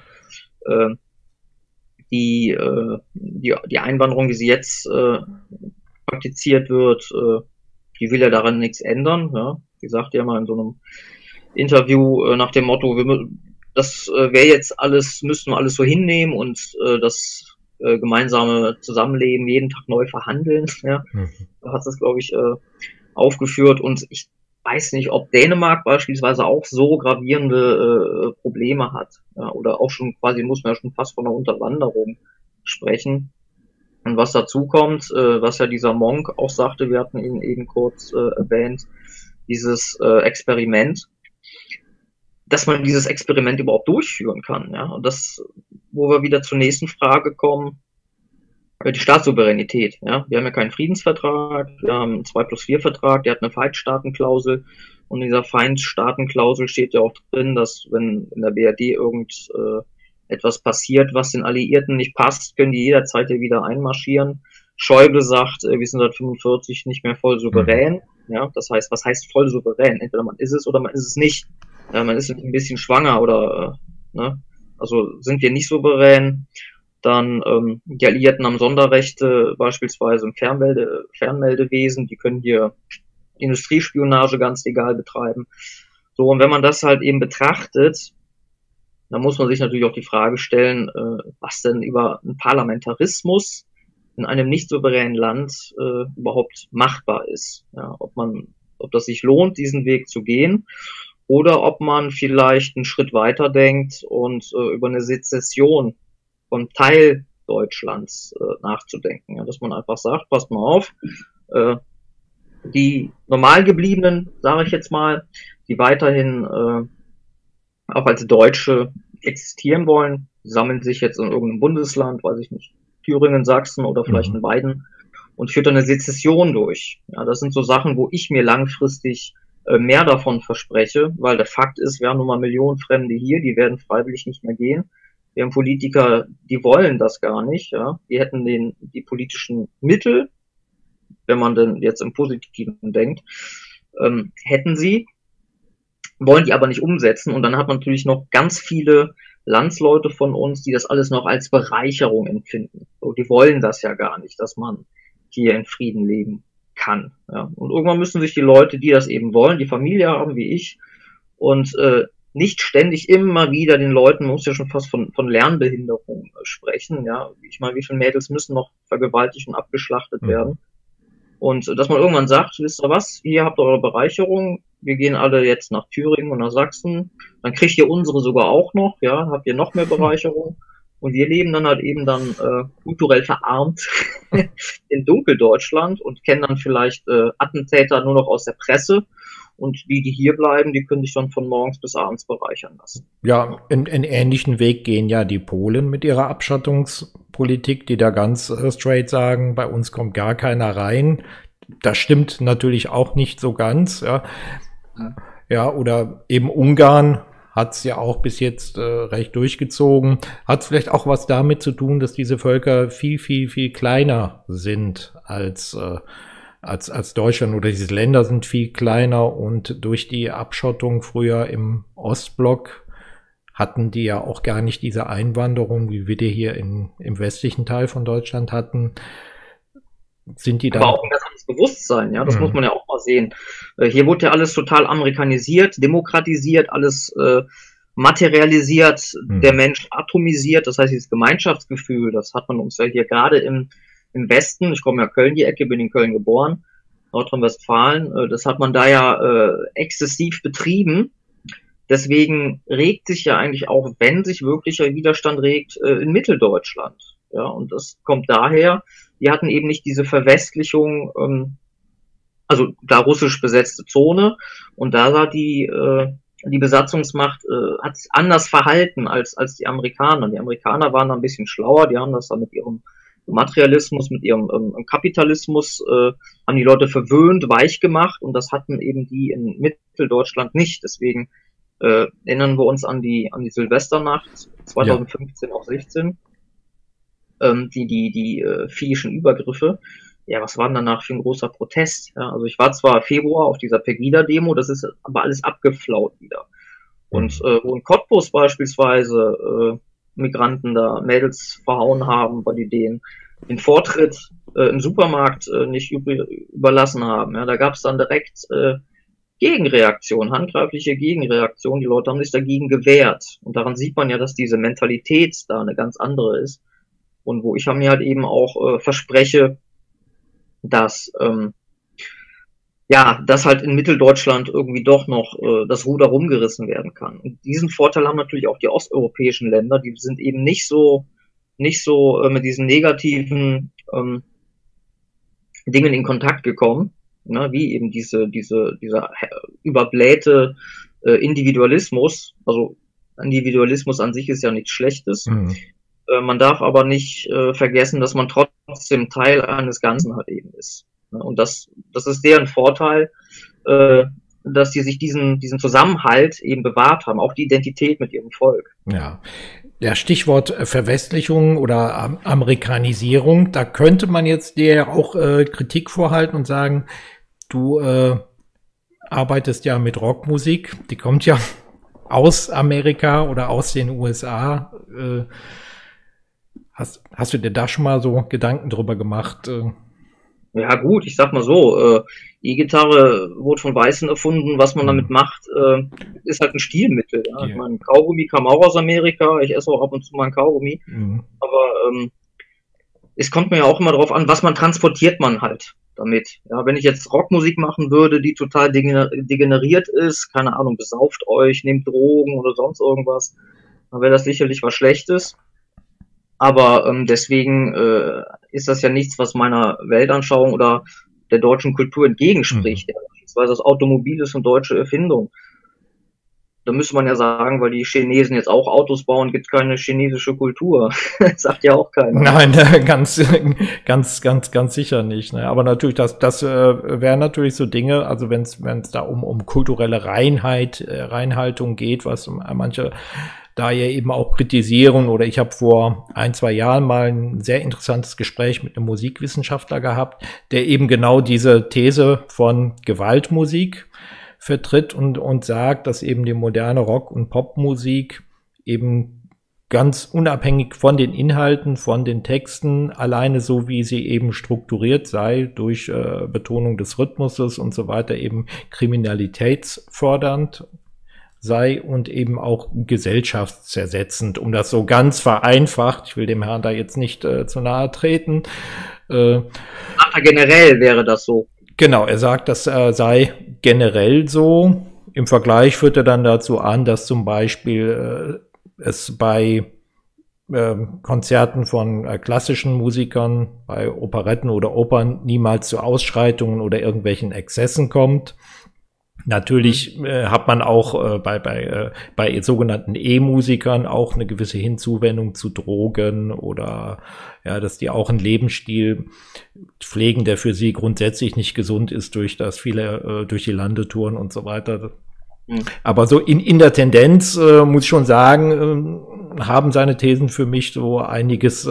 die Einwanderung, wie sie jetzt praktiziert wird, die will ja daran nichts ändern. Ja. Die sagte ja mal in so einem Interview nach dem Motto, das wäre jetzt alles, müssten wir alles so hinnehmen und das gemeinsame Zusammenleben jeden Tag neu verhandeln. Ja. Da hat es, glaube ich, aufgeführt. Und ich weiß nicht, ob Dänemark beispielsweise auch so gravierende Probleme hat. Ja, oder auch schon quasi, muss man ja schon fast von einer Unterwanderung sprechen. Und was dazu kommt, was ja dieser Monk auch sagte, wir hatten ihn eben kurz erwähnt, dieses Experiment, dass man dieses Experiment überhaupt durchführen kann. Ja? Und das, wo wir wieder zur nächsten Frage kommen, die Staatssouveränität. Ja? Wir haben ja keinen Friedensvertrag, wir haben einen 2+4-Vertrag, der hat eine Feindstaatenklausel, und in dieser Feindstaatenklausel steht ja auch drin, dass wenn in der BRD etwas passiert, was den Alliierten nicht passt, können die jederzeit hier wieder einmarschieren. Schäuble sagt, wir sind seit 45 nicht mehr voll souverän. Ja? Das heißt, was heißt voll souverän? Entweder man ist es oder man ist es nicht. Ja, man ist ein bisschen schwanger oder ne? Also sind wir nicht souverän. Dann die Alliierten haben Sonderrechte, beispielsweise im Fernmeldewesen, die können hier Industriespionage ganz legal betreiben. So, und wenn man das halt eben betrachtet, dann muss man sich natürlich auch die Frage stellen, was denn über einen Parlamentarismus in einem nicht souveränen Land überhaupt machbar ist. Ja, ob das sich lohnt, diesen Weg zu gehen, oder ob man vielleicht einen Schritt weiter denkt und über eine Sezession von Teil Deutschlands nachzudenken. Ja, dass man einfach sagt, passt mal auf, die normal gebliebenen, sage ich jetzt mal, die weiterhin auch als Deutsche existieren wollen, sammeln sich jetzt in irgendeinem Bundesland, weiß ich nicht, Thüringen, Sachsen oder vielleicht in beiden, und führt dann eine Sezession durch. Ja, das sind so Sachen, wo ich mir langfristig mehr davon verspreche, weil der Fakt ist, wir haben nun mal Millionen Fremde hier, die werden freiwillig nicht mehr gehen. Wir haben Politiker, die wollen das gar nicht, ja. Die hätten die politischen Mittel, wenn man denn jetzt im Positiven denkt, hätten sie, wollen die aber nicht umsetzen, und dann hat man natürlich noch ganz viele Landsleute von uns, die das alles noch als Bereicherung empfinden. So, die wollen das ja gar nicht, dass man hier in Frieden leben kann. Ja. Und irgendwann müssen sich die Leute, die das eben wollen, die Familie haben wie ich und nicht ständig immer wieder den Leuten, man muss ja schon fast von Lernbehinderung sprechen. Ja, ich meine, wie viele Mädels müssen noch vergewaltigt und abgeschlachtet werden? Und dass man irgendwann sagt, wisst ihr was, ihr habt eure Bereicherung, wir gehen alle jetzt nach Thüringen und nach Sachsen, dann kriegt ihr unsere sogar auch noch, ja, habt ihr noch mehr Bereicherung. Und wir leben dann halt eben dann kulturell verarmt in Dunkeldeutschland und kennen dann vielleicht Attentäter nur noch aus der Presse. Und die hier bleiben, die können sich dann von morgens bis abends bereichern lassen. Ja, in ähnlichen Weg gehen ja die Polen mit ihrer Abschottungspolitik, die da ganz straight sagen, bei uns kommt gar keiner rein. Das stimmt natürlich auch nicht so ganz. Ja, ja, oder eben Ungarn hat es ja auch bis jetzt recht durchgezogen. Hat es vielleicht auch was damit zu tun, dass diese Völker viel, viel, viel kleiner sind als Deutschland, oder diese Länder sind viel kleiner, und durch die Abschottung früher im Ostblock hatten die ja auch gar nicht diese Einwanderung, wie wir die hier im westlichen Teil von Deutschland hatten. Sind die da? Aber auch ein ganz anderes Bewusstsein, ja, das muss man ja auch mal sehen. Hier wurde ja alles total amerikanisiert, demokratisiert, alles materialisiert, der Mensch atomisiert, das heißt, dieses Gemeinschaftsgefühl, das hat man uns ja hier gerade im Westen, ich komme ja Köln die Ecke, bin in Köln geboren, Nordrhein-Westfalen, das hat man da ja exzessiv betrieben. Deswegen regt sich ja eigentlich auch, wenn sich wirklicher Widerstand regt, in Mitteldeutschland. Ja, und das kommt daher, die hatten eben nicht diese Verwestlichung, also da russisch besetzte Zone, und da war die Besatzungsmacht hat sich anders verhalten als die Amerikaner. Die Amerikaner waren da ein bisschen schlauer, die haben das da mit ihrem Materialismus, mit ihrem Kapitalismus, haben die Leute verwöhnt, weich gemacht, und das hatten eben die in Mitteldeutschland nicht. Deswegen erinnern wir uns an die Silvesternacht 2015 auf 16, die finnischen Übergriffe. Ja, was war denn danach für ein großer Protest? Ja, also ich war zwar Februar auf dieser Pegida-Demo, das ist aber alles abgeflaut wieder. Und wo in Cottbus beispielsweise Migranten da Mädels verhauen haben, weil die den Vortritt im Supermarkt nicht überlassen haben. Ja, da gab es dann direkt Gegenreaktion, handgreifliche Gegenreaktion. Die Leute haben sich dagegen gewehrt. Und daran sieht man ja, dass diese Mentalität da eine ganz andere ist. Und wo ich mir halt eben auch verspreche, dass dass halt in Mitteldeutschland irgendwie doch noch das Ruder rumgerissen werden kann. Und diesen Vorteil haben natürlich auch die osteuropäischen Länder, die sind eben nicht so mit diesen negativen Dingen in Kontakt gekommen, ne, wie eben dieser überblähte Individualismus. Also Individualismus an sich ist ja nichts Schlechtes. Man darf aber nicht vergessen, dass man trotzdem Teil eines Ganzen halt eben ist. Und das ist deren Vorteil, dass die sich diesen Zusammenhalt eben bewahrt haben, auch die Identität mit ihrem Volk. Ja. Ja, Stichwort Verwestlichung oder Amerikanisierung, da könnte man jetzt dir auch Kritik vorhalten und sagen, du arbeitest ja mit Rockmusik, die kommt ja aus Amerika oder aus den USA. Hast du dir da schon mal so Gedanken drüber gemacht? Ja gut, ich sag mal so, E-Gitarre wurde von Weißen erfunden, was man damit macht, ist halt ein Stilmittel. Ja? Ich meine, Kaugummi kam auch aus Amerika, ich esse auch ab und zu mal ein Kaugummi, aber es kommt mir ja auch immer darauf an, was transportiert man halt damit. Ja, wenn ich jetzt Rockmusik machen würde, die total degeneriert ist, keine Ahnung, besauft euch, nehmt Drogen oder sonst irgendwas, dann wäre das sicherlich was Schlechtes. Aber deswegen ist das ja nichts, was meiner Weltanschauung oder der deutschen Kultur entgegenspricht. Ja, beispielsweise das Automobil ist eine deutsche Erfindung. Da müsste man ja sagen, weil die Chinesen jetzt auch Autos bauen, gibt es keine chinesische Kultur. Das sagt ja auch keiner. Nein, ganz sicher nicht. Ne? Aber natürlich, das wären natürlich so Dinge, also wenn es da um kulturelle Reinhaltung geht, was manche da ja eben auch kritisieren, oder ich habe vor 1-2 Jahren mal ein sehr interessantes Gespräch mit einem Musikwissenschaftler gehabt, der eben genau diese These von Gewaltmusik vertritt und sagt, dass eben die moderne Rock- und Popmusik eben ganz unabhängig von den Inhalten, von den Texten, alleine so wie sie eben strukturiert sei, durch Betonung des Rhythmuses und so weiter, eben kriminalitätsfördernd sei und eben auch gesellschaftszersetzend, um das so ganz vereinfacht, ich will dem Herrn da jetzt nicht zu nahe treten. Ach, generell wäre das so. Genau, er sagt, das sei generell so. Im Vergleich führt er dann dazu an, dass zum Beispiel es bei Konzerten von klassischen Musikern, bei Operetten oder Opern niemals zu Ausschreitungen oder irgendwelchen Exzessen kommt. Natürlich hat man auch bei sogenannten E-Musikern auch eine gewisse Hinzuwendung zu Drogen oder ja, dass die auch einen Lebensstil pflegen, der für sie grundsätzlich nicht gesund ist durch das viele durch die Landetouren und so weiter. Aber so in der Tendenz muss ich schon sagen, haben seine Thesen für mich so einiges,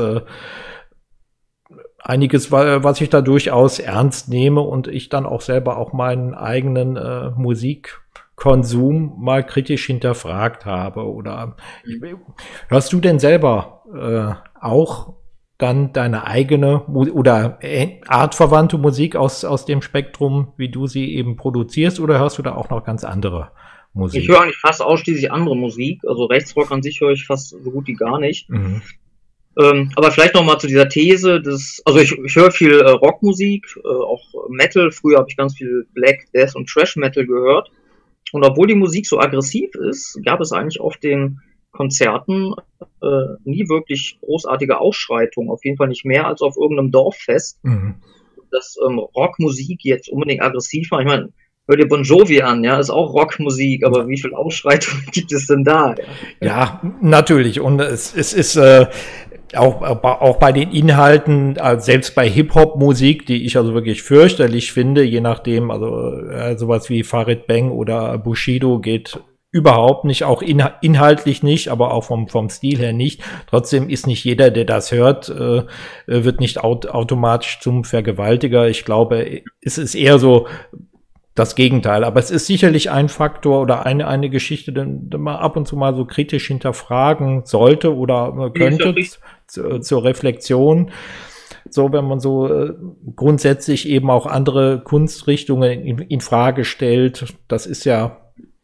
was ich da durchaus ernst nehme und ich dann auch selber auch meinen eigenen Musikkonsum mal kritisch hinterfragt habe. Oder hörst du denn selber auch dann deine eigene oder artverwandte Musik aus dem Spektrum, wie du sie eben produzierst, oder hörst du da auch noch ganz andere Musik? Ich höre eigentlich fast ausschließlich andere Musik, also Rechtsrock an sich höre ich fast so gut wie gar nicht. Mhm. Aber vielleicht noch mal zu dieser These, also ich höre viel Rockmusik, auch Metal. Früher habe ich ganz viel Black, Death und Thrash Metal gehört. Und obwohl die Musik so aggressiv ist, gab es eigentlich auf den Konzerten nie wirklich großartige Ausschreitungen. Auf jeden Fall nicht mehr als auf irgendeinem Dorffest. Mhm. Dass Rockmusik jetzt unbedingt aggressiv war. Ich meine, hör dir Bon Jovi an, ja, ist auch Rockmusik, aber wie viel Ausschreitungen gibt es denn da? Ja, natürlich. Und es ist auch bei den Inhalten, selbst bei Hip-Hop-Musik, die ich also wirklich fürchterlich finde, je nachdem, also sowas wie Farid Bang oder Bushido geht überhaupt nicht, auch inhaltlich nicht, aber auch vom Stil her nicht. Trotzdem ist nicht jeder, der das hört, wird nicht automatisch zum Vergewaltiger. Ich glaube, es ist eher so das Gegenteil. Aber es ist sicherlich ein Faktor oder eine Geschichte, den man ab und zu mal so kritisch hinterfragen sollte oder könnte zur Reflexion. So, wenn man so grundsätzlich eben auch andere Kunstrichtungen in Frage stellt. Das ist ja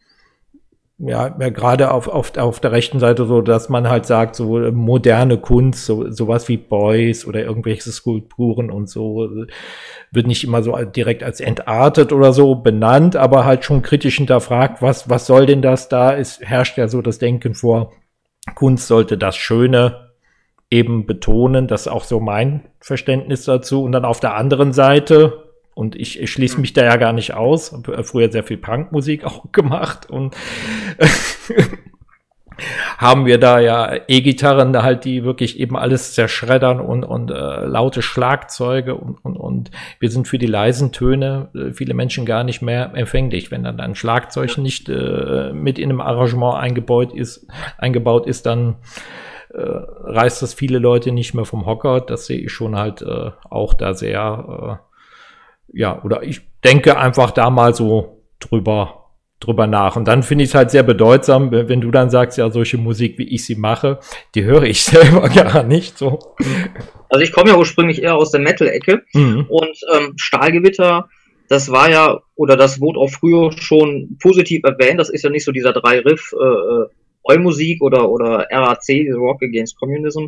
gerade auf der rechten Seite so, dass man halt sagt, so moderne Kunst, sowas wie Beuys oder irgendwelche Skulpturen und so, wird nicht immer so direkt als entartet oder so benannt, aber halt schon kritisch hinterfragt, was soll denn das da? Es herrscht ja so das Denken vor, Kunst sollte das Schöne eben betonen, das ist auch so mein Verständnis dazu. Und dann auf der anderen Seite, und ich schließe mich da ja gar nicht aus, habe früher sehr viel Punkmusik auch gemacht und haben wir da ja E-Gitarren halt, die wirklich eben alles zerschreddern und laute Schlagzeuge und wir sind für die leisen Töne viele Menschen gar nicht mehr empfänglich. Wenn dann ein Schlagzeug nicht mit in einem Arrangement eingebaut ist, dann reißt das viele Leute nicht mehr vom Hocker. Das sehe ich schon halt auch da sehr oder ich denke einfach da mal so drüber nach. Und dann finde ich es halt sehr bedeutsam, wenn du dann sagst, ja, solche Musik, wie ich sie mache, die höre ich selber gar nicht so. Also ich komme ja ursprünglich eher aus der Metal-Ecke und Stahlgewitter, das war ja, oder das wurde auch früher schon positiv erwähnt, das ist ja nicht so dieser 3-Riff Oi-Musik oder RAC, Rock Against Communism.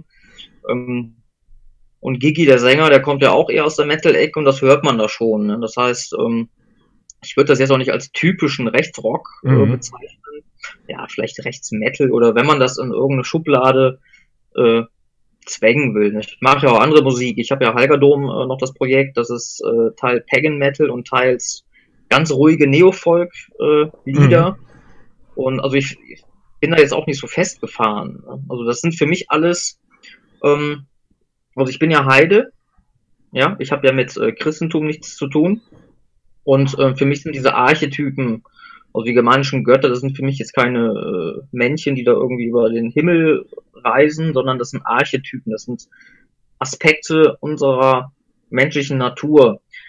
Und Gigi, der Sänger, der kommt ja auch eher aus der Metal-Ecke und das hört man da schon. Ne? Das heißt, ich würde das jetzt auch nicht als typischen Rechtsrock bezeichnen. Ja, vielleicht Rechtsmetal oder wenn man das in irgendeine Schublade zwängen will. Ne? Ich mache ja auch andere Musik. Ich habe ja Halgerdom noch das Projekt, das ist Teil Pagan Metal und teils ganz ruhige Neofolk-Lieder. Und also ich bin da jetzt auch nicht so festgefahren. Ne? Also das sind für mich alles also ich bin ja Heide, ja, ich habe ja mit Christentum nichts zu tun und für mich sind diese Archetypen, also die germanischen Götter, das sind für mich jetzt keine Männchen, die da irgendwie über den Himmel reisen, sondern das sind Archetypen, das sind Aspekte unserer menschlichen Natur.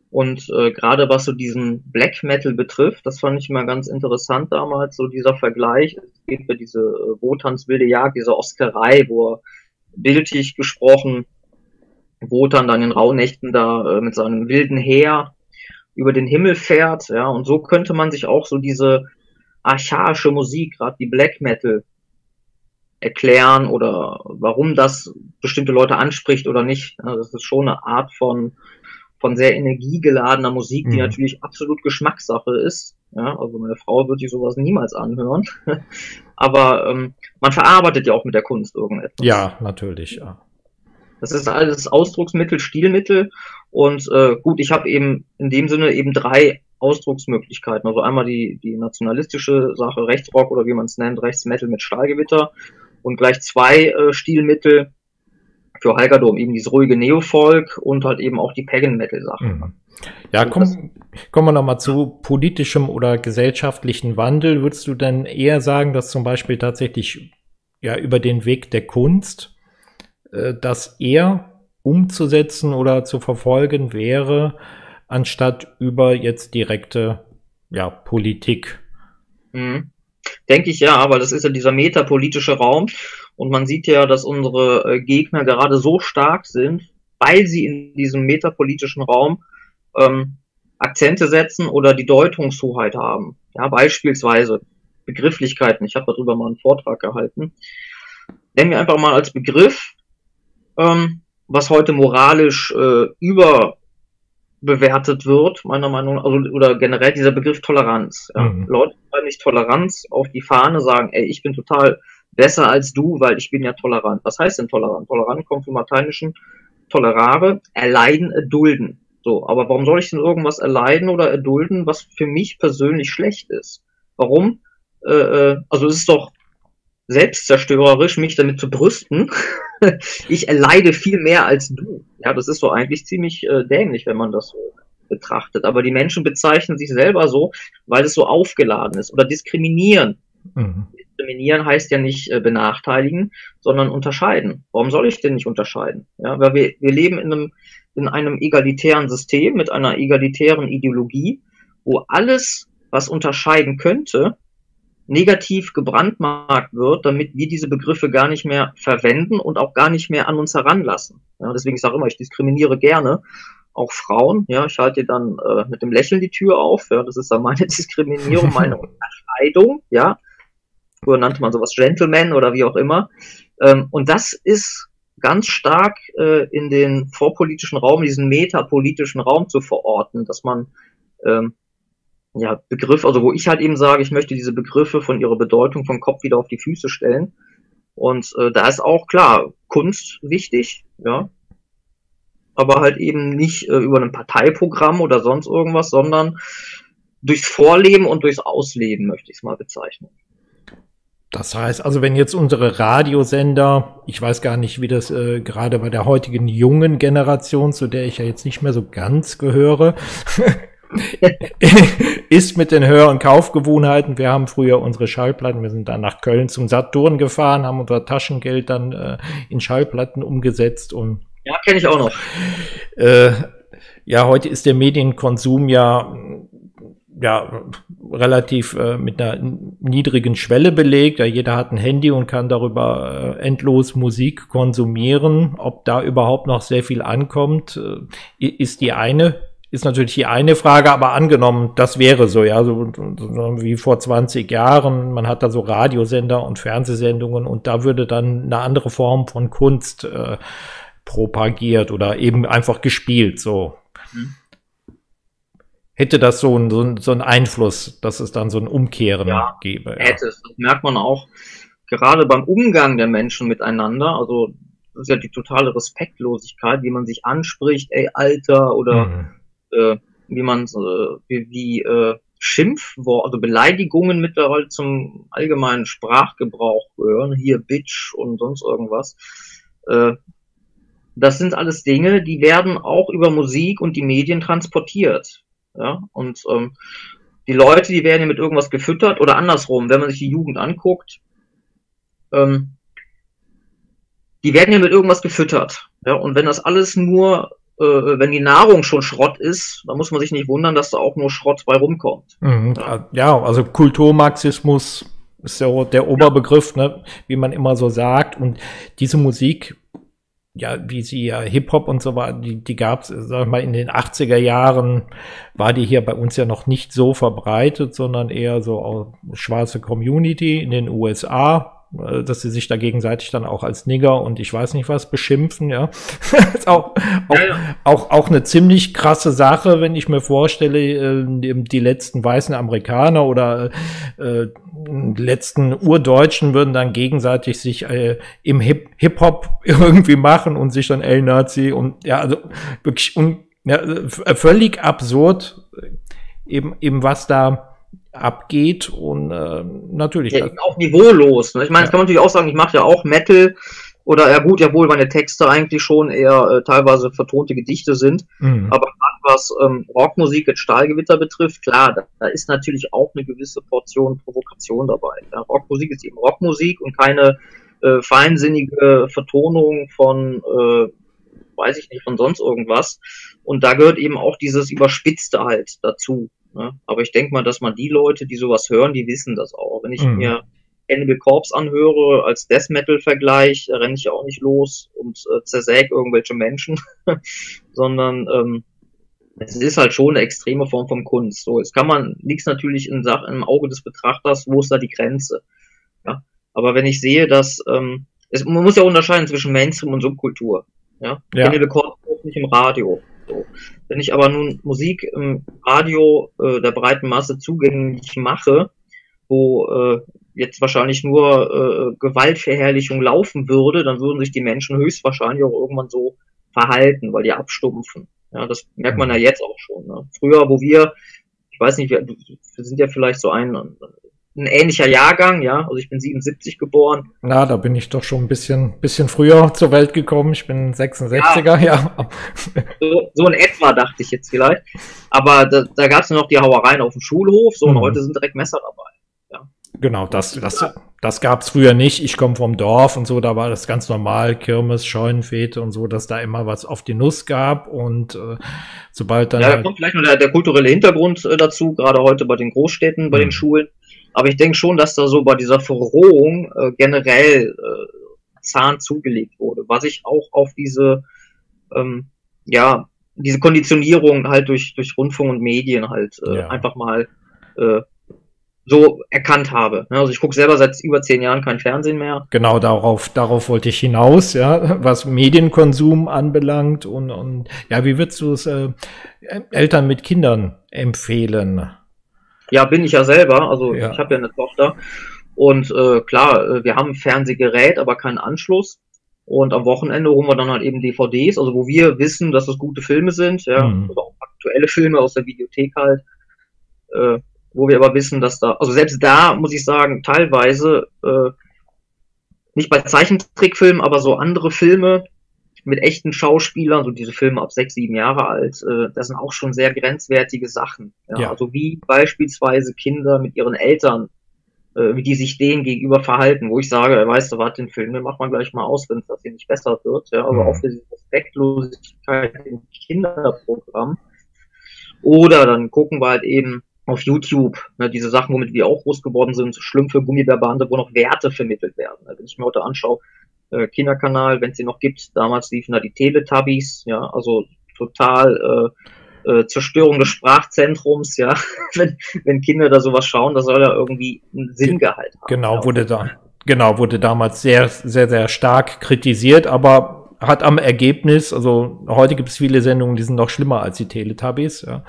Und gerade was so diesen Black Metal betrifft, das fand ich mal ganz interessant damals, so dieser Vergleich. Es geht für diese Wotans wilde Jagd, diese Oskerei, wo er bildlich gesprochen Wotan dann in Rauhnächten da mit seinem wilden Heer über den Himmel fährt, ja, und so könnte man sich auch so diese archaische Musik, gerade die Black Metal, erklären oder warum das bestimmte Leute anspricht oder nicht. Ja, das ist schon eine Art von sehr energiegeladener Musik, die natürlich absolut Geschmackssache ist. Ja, also meine Frau wird sich sowas niemals anhören. Aber man verarbeitet ja auch mit der Kunst irgendetwas. Ja, natürlich, ja. Das ist alles Ausdrucksmittel, Stilmittel und gut, ich habe eben in dem Sinne eben 3 Ausdrucksmöglichkeiten. Also einmal die nationalistische Sache, Rechtsrock oder wie man es nennt, Rechtsmetal mit Stahlgewitter und gleich 2 Stilmittel für Halgerdom, eben dieses ruhige Neofolk und halt eben auch die Pagan-Metal-Sachen. Ja, kommen wir nochmal zu politischem oder gesellschaftlichen Wandel. Würdest du denn eher sagen, dass zum Beispiel tatsächlich ja über den Weg der Kunst das eher umzusetzen oder zu verfolgen wäre, anstatt über jetzt direkte Politik? Denke ich ja, weil das ist ja dieser metapolitische Raum und man sieht ja, dass unsere Gegner gerade so stark sind, weil sie in diesem metapolitischen Raum Akzente setzen oder die Deutungshoheit haben. Ja, beispielsweise Begrifflichkeiten. Ich habe darüber mal einen Vortrag gehalten. Nennen wir einfach mal als Begriff, was heute moralisch überbewertet wird, meiner Meinung nach, also, oder generell dieser Begriff Toleranz. Ja. Leute schreiben nicht Toleranz auf die Fahne, sagen, ey, ich bin total besser als du, weil ich bin ja tolerant. Was heißt denn tolerant? Tolerant kommt vom Lateinischen tolerare, erleiden, erdulden. So, aber warum soll ich denn irgendwas erleiden oder erdulden, was für mich persönlich schlecht ist? Warum? Also es ist doch selbstzerstörerisch, mich damit zu brüsten. Ich erleide viel mehr als du. Ja, das ist doch eigentlich ziemlich dämlich, wenn man das so betrachtet. Aber die Menschen bezeichnen sich selber so, weil es so aufgeladen ist. Oder diskriminieren. Diskriminieren heißt ja nicht benachteiligen, sondern unterscheiden. Warum soll ich denn nicht unterscheiden? Ja, weil wir leben in einem egalitären System mit einer egalitären Ideologie, wo alles, was unterscheiden könnte, negativ gebrandmarkt wird, damit wir diese Begriffe gar nicht mehr verwenden und auch gar nicht mehr an uns heranlassen. Ja, deswegen sage ich immer, ich diskriminiere gerne auch Frauen. Ja, ich halte dann mit dem Lächeln die Tür auf. Ja, das ist dann meine Diskriminierung, meine Unterscheidung. Ja, früher nannte man sowas Gentleman oder wie auch immer. Und das ist ganz stark in den vorpolitischen Raum, diesen metapolitischen Raum zu verorten, dass man Begriff, also wo ich halt eben sage, ich möchte diese Begriffe von ihrer Bedeutung vom Kopf wieder auf die Füße stellen. Und da ist auch klar Kunst wichtig, ja, aber halt eben nicht über ein Parteiprogramm oder sonst irgendwas, sondern durchs Vorleben und durchs Ausleben, möchte ich es mal bezeichnen. Das heißt, also wenn jetzt unsere Radiosender, ich weiß gar nicht, wie das gerade bei der heutigen jungen Generation, zu der ich ja jetzt nicht mehr so ganz gehöre, ist mit den Hör- und Kaufgewohnheiten. Wir haben früher unsere Schallplatten, wir sind dann nach Köln zum Saturn gefahren, haben unser Taschengeld dann in Schallplatten umgesetzt und ja, kenne ich auch noch. Heute ist der Medienkonsum ja relativ mit einer niedrigen Schwelle belegt. Ja, jeder hat ein Handy und kann darüber endlos Musik konsumieren. Ob da überhaupt noch sehr viel ankommt, ist natürlich die eine Frage, aber angenommen, das wäre so, ja, so wie vor 20 Jahren, man hat da so Radiosender und Fernsehsendungen und da würde dann eine andere Form von Kunst propagiert oder eben einfach gespielt, so. Hätte das so einen Einfluss, dass es dann so ein Umkehren gäbe? Ja, hätte es. Das merkt man auch gerade beim Umgang der Menschen miteinander, also das ist ja die totale Respektlosigkeit, wie man sich anspricht, ey, Alter, oder wie man Schimpfwort, also Beleidigungen mittlerweile zum allgemeinen Sprachgebrauch gehören, hier Bitch und sonst irgendwas. Das sind alles Dinge, die werden auch über Musik und die Medien transportiert. Ja, und die Leute, die werden ja mit irgendwas gefüttert oder andersrum, wenn man sich die Jugend anguckt, die werden ja mit irgendwas gefüttert. Ja, und wenn das alles nur wenn die Nahrung schon Schrott ist, dann muss man sich nicht wundern, dass da auch nur Schrott bei rumkommt. Ja, also Kulturmarxismus ist ja der Oberbegriff, ne, wie man immer so sagt. Und diese Musik, ja, wie sie ja Hip-Hop und so war, die gab es, sag ich mal, in den 80er Jahren war die hier bei uns ja noch nicht so verbreitet, sondern eher so auch schwarze Community in den USA, dass sie sich da gegenseitig dann auch als Nigger und ich weiß nicht was beschimpfen, ja. Ist auch eine ziemlich krasse Sache, wenn ich mir vorstelle, die letzten weißen Amerikaner oder die letzten Urdeutschen würden dann gegenseitig sich im Hip-Hop irgendwie machen und sich dann Nazi und ja, also wirklich völlig absurd eben was da abgeht und natürlich. Ja, auch niveaulos. Ne? Ich meine, das kann man natürlich auch sagen, ich mache ja auch Metal oder ja gut, jawohl, meine Texte eigentlich schon eher teilweise vertonte Gedichte sind, aber gerade was Rockmusik mit Stahlgewitter betrifft, klar, da ist natürlich auch eine gewisse Portion Provokation dabei. Ja? Rockmusik ist eben Rockmusik und keine feinsinnige Vertonung von weiß ich nicht, von sonst irgendwas. Und da gehört eben auch dieses Überspitzte halt dazu. Ne? Aber ich denke mal, dass man die Leute, die sowas hören, die wissen das auch. Wenn ich mir Cannibal Corpse anhöre als Death Metal Vergleich, renne ich ja auch nicht los und zersäge irgendwelche Menschen, sondern es ist halt schon eine extreme Form von Kunst. So, jetzt liegt natürlich im Auge des Betrachters, wo ist da die Grenze? Ja? Aber wenn ich sehe, dass man muss ja unterscheiden zwischen Mainstream und Subkultur. Ja? Cannibal Corpse ist nicht im Radio. So. Wenn ich aber nun Musik im Radio der breiten Masse zugänglich mache, wo jetzt wahrscheinlich nur Gewaltverherrlichung laufen würde, dann würden sich die Menschen höchstwahrscheinlich auch irgendwann so verhalten, weil die abstumpfen. Ja, das merkt man ja jetzt auch schon. Ne? Früher, ich weiß nicht, wir sind ja vielleicht so ein ähnlicher Jahrgang, ja, also ich bin 77 geboren. Na, da bin ich doch schon ein bisschen früher zur Welt gekommen. Ich bin 66er, ja. So in etwa dachte ich jetzt vielleicht. Aber da gab es noch die Hauereien auf dem Schulhof, so, und heute sind direkt Messer dabei. Ja. Genau, das gab's früher nicht. Ich komme vom Dorf und so, da war das ganz normal, Kirmes, Scheunenfete und so, dass da immer was auf die Nuss gab und sobald dann... Ja, da kommt vielleicht noch der kulturelle Hintergrund dazu, gerade heute bei den Großstädten, bei den Schulen. Aber ich denke schon, dass da so bei dieser Verrohung generell Zahn zugelegt wurde, was ich auch auf diese Konditionierung halt durch Rundfunk und Medien halt einfach mal so erkannt habe. Also ich gucke selber seit über 10 Jahren kein Fernsehen mehr. Genau, darauf wollte ich hinaus, ja, was Medienkonsum anbelangt und ja, wie würdest du es Eltern mit Kindern empfehlen? Ja, bin ich ja selber, also ich habe ja eine Tochter und klar, wir haben ein Fernsehgerät, aber keinen Anschluss und am Wochenende holen wir dann halt eben DVDs, also wo wir wissen, dass es gute Filme sind, ja, oder auch aktuelle Filme aus der Videothek halt, wo wir aber wissen, dass also selbst da muss ich sagen, teilweise nicht bei Zeichentrickfilmen, aber so andere Filme mit echten Schauspielern, so diese Filme ab 6, 7 Jahre alt, das sind auch schon sehr grenzwertige Sachen. Ja? Also wie beispielsweise Kinder mit ihren Eltern, wie die sich denen gegenüber verhalten, wo ich sage, weißt du, warte, den Film, den macht man gleich mal aus, wenn es das hier nicht besser wird. Ja? Aber auch diese Respektlosigkeit im Kinderprogramm. Oder dann gucken wir halt eben auf YouTube, ne, diese Sachen, womit wir auch groß geworden sind, Schlümpfe, Gummibärbande, wo noch Werte vermittelt werden. Wenn ich mir heute anschaue, Kinderkanal, wenn es sie noch gibt. Damals liefen da die Teletubbies, ja, also total Zerstörung des Sprachzentrums, ja. wenn Kinder da sowas schauen, das soll ja irgendwie einen Sinngehalt haben. Genau, wurde damals sehr, sehr, sehr stark kritisiert, aber hat am Ergebnis, also heute gibt es viele Sendungen, die sind noch schlimmer als die Teletubbies, ja.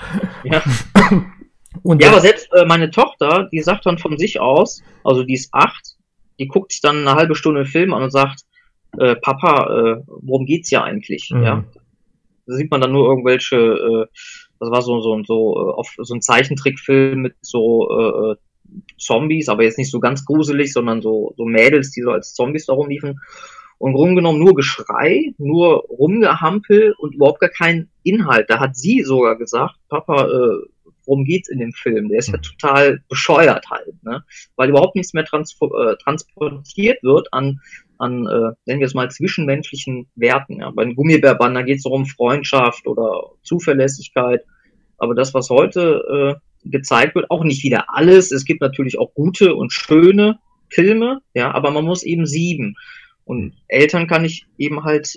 Aber selbst meine Tochter, die sagt dann von sich aus, also die ist 8, die guckt sich dann eine halbe Stunde einen Film an und sagt, Papa, worum geht's hier eigentlich? Ja, da sieht man dann nur irgendwelche, das war so ein Zeichentrickfilm mit so Zombies, aber jetzt nicht so ganz gruselig, sondern so Mädels, die so als Zombies da rumliefen. Und im Grunde genommen nur Geschrei, nur Rumgehampel und überhaupt gar kein Inhalt. Da hat sie sogar gesagt, Papa, worum geht's in dem Film? Der ist ja total bescheuert halt, ne? Weil überhaupt nichts mehr transportiert wird an nennen wir es mal, zwischenmenschlichen Werten. Ja. Bei den Gummibärband, da geht es um Freundschaft oder Zuverlässigkeit. Aber das, was heute gezeigt wird, auch nicht wieder alles. Es gibt natürlich auch gute und schöne Filme, ja, aber man muss eben sieben. Und Eltern kann ich eben halt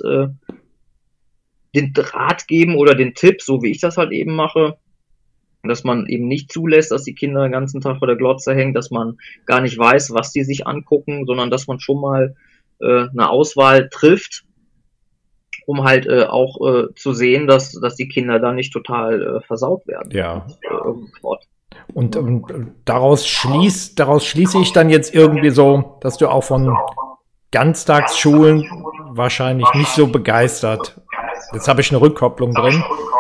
den Rat geben oder den Tipp, so wie ich das halt eben mache, dass man eben nicht zulässt, dass die Kinder den ganzen Tag vor der Glotze hängen, dass man gar nicht weiß, was die sich angucken, sondern dass man schon mal eine Auswahl trifft, um halt auch zu sehen, dass die Kinder da nicht total versaut werden. Ja. Und daraus schließe ich dann jetzt irgendwie so, dass du auch von Ganztagsschulen wahrscheinlich nicht so begeistert. Jetzt habe ich eine Rückkopplung drin.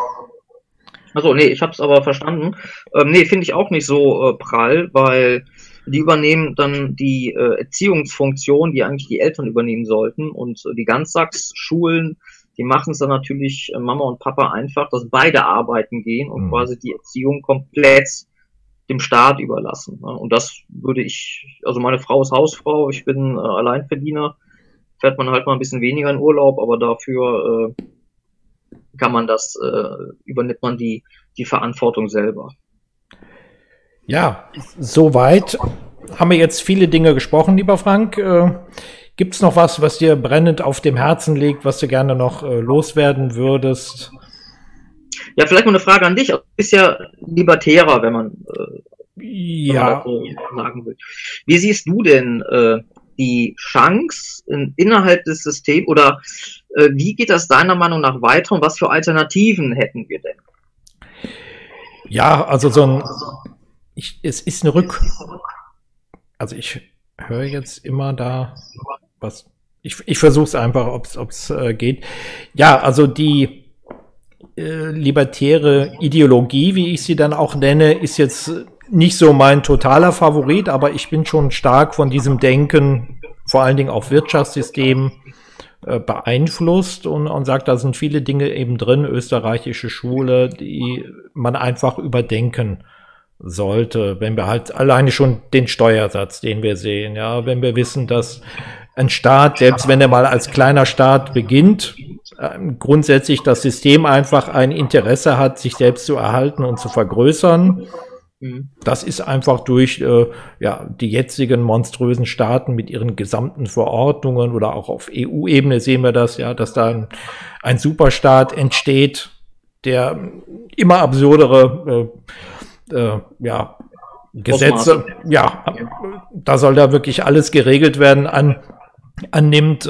Also nee, ich habe es aber verstanden. Nee, finde ich auch nicht so prall, weil die übernehmen dann die Erziehungsfunktion, die eigentlich die Eltern übernehmen sollten. Und die Ganztagsschulen, die machen es dann natürlich Mama und Papa einfach, dass beide arbeiten gehen und quasi die Erziehung komplett dem Staat überlassen. Ne? Und das würde ich, also meine Frau ist Hausfrau, ich bin Alleinverdiener, fährt man halt mal ein bisschen weniger in Urlaub, aber dafür kann man das, übernimmt man die Verantwortung selber. Ja, soweit haben wir jetzt viele Dinge gesprochen, lieber Frank. Gibt es noch was dir brennend auf dem Herzen liegt, was du gerne noch loswerden würdest? Ja, vielleicht mal eine Frage an dich. Du bist ja Libertärer, wenn man ja so sagen will. Wie siehst du denn die Chance innerhalb des Systems oder wie geht das deiner Meinung nach weiter und was für Alternativen hätten wir denn? Ja, also es ist eine also ich höre jetzt immer da was, ich versuche es einfach, ob es geht. Ja, also die libertäre Ideologie, wie ich sie dann auch nenne, ist jetzt nicht so mein totaler Favorit, aber ich bin schon stark von diesem Denken, vor allen Dingen auch Wirtschaftssystem, beeinflusst und sagt, da sind viele Dinge eben drin, österreichische Schule, die man einfach überdenken sollte, wenn wir halt alleine schon den Steuersatz, den wir sehen, ja, wenn wir wissen, dass ein Staat, selbst wenn er mal als kleiner Staat beginnt, grundsätzlich das System einfach ein Interesse hat, sich selbst zu erhalten und zu vergrößern. Das ist einfach durch die jetzigen monströsen Staaten mit ihren gesamten Verordnungen oder auch auf EU-Ebene sehen wir das, ja, dass da ein Superstaat entsteht, der immer absurdere Gesetze, da soll da wirklich alles geregelt werden, annimmt.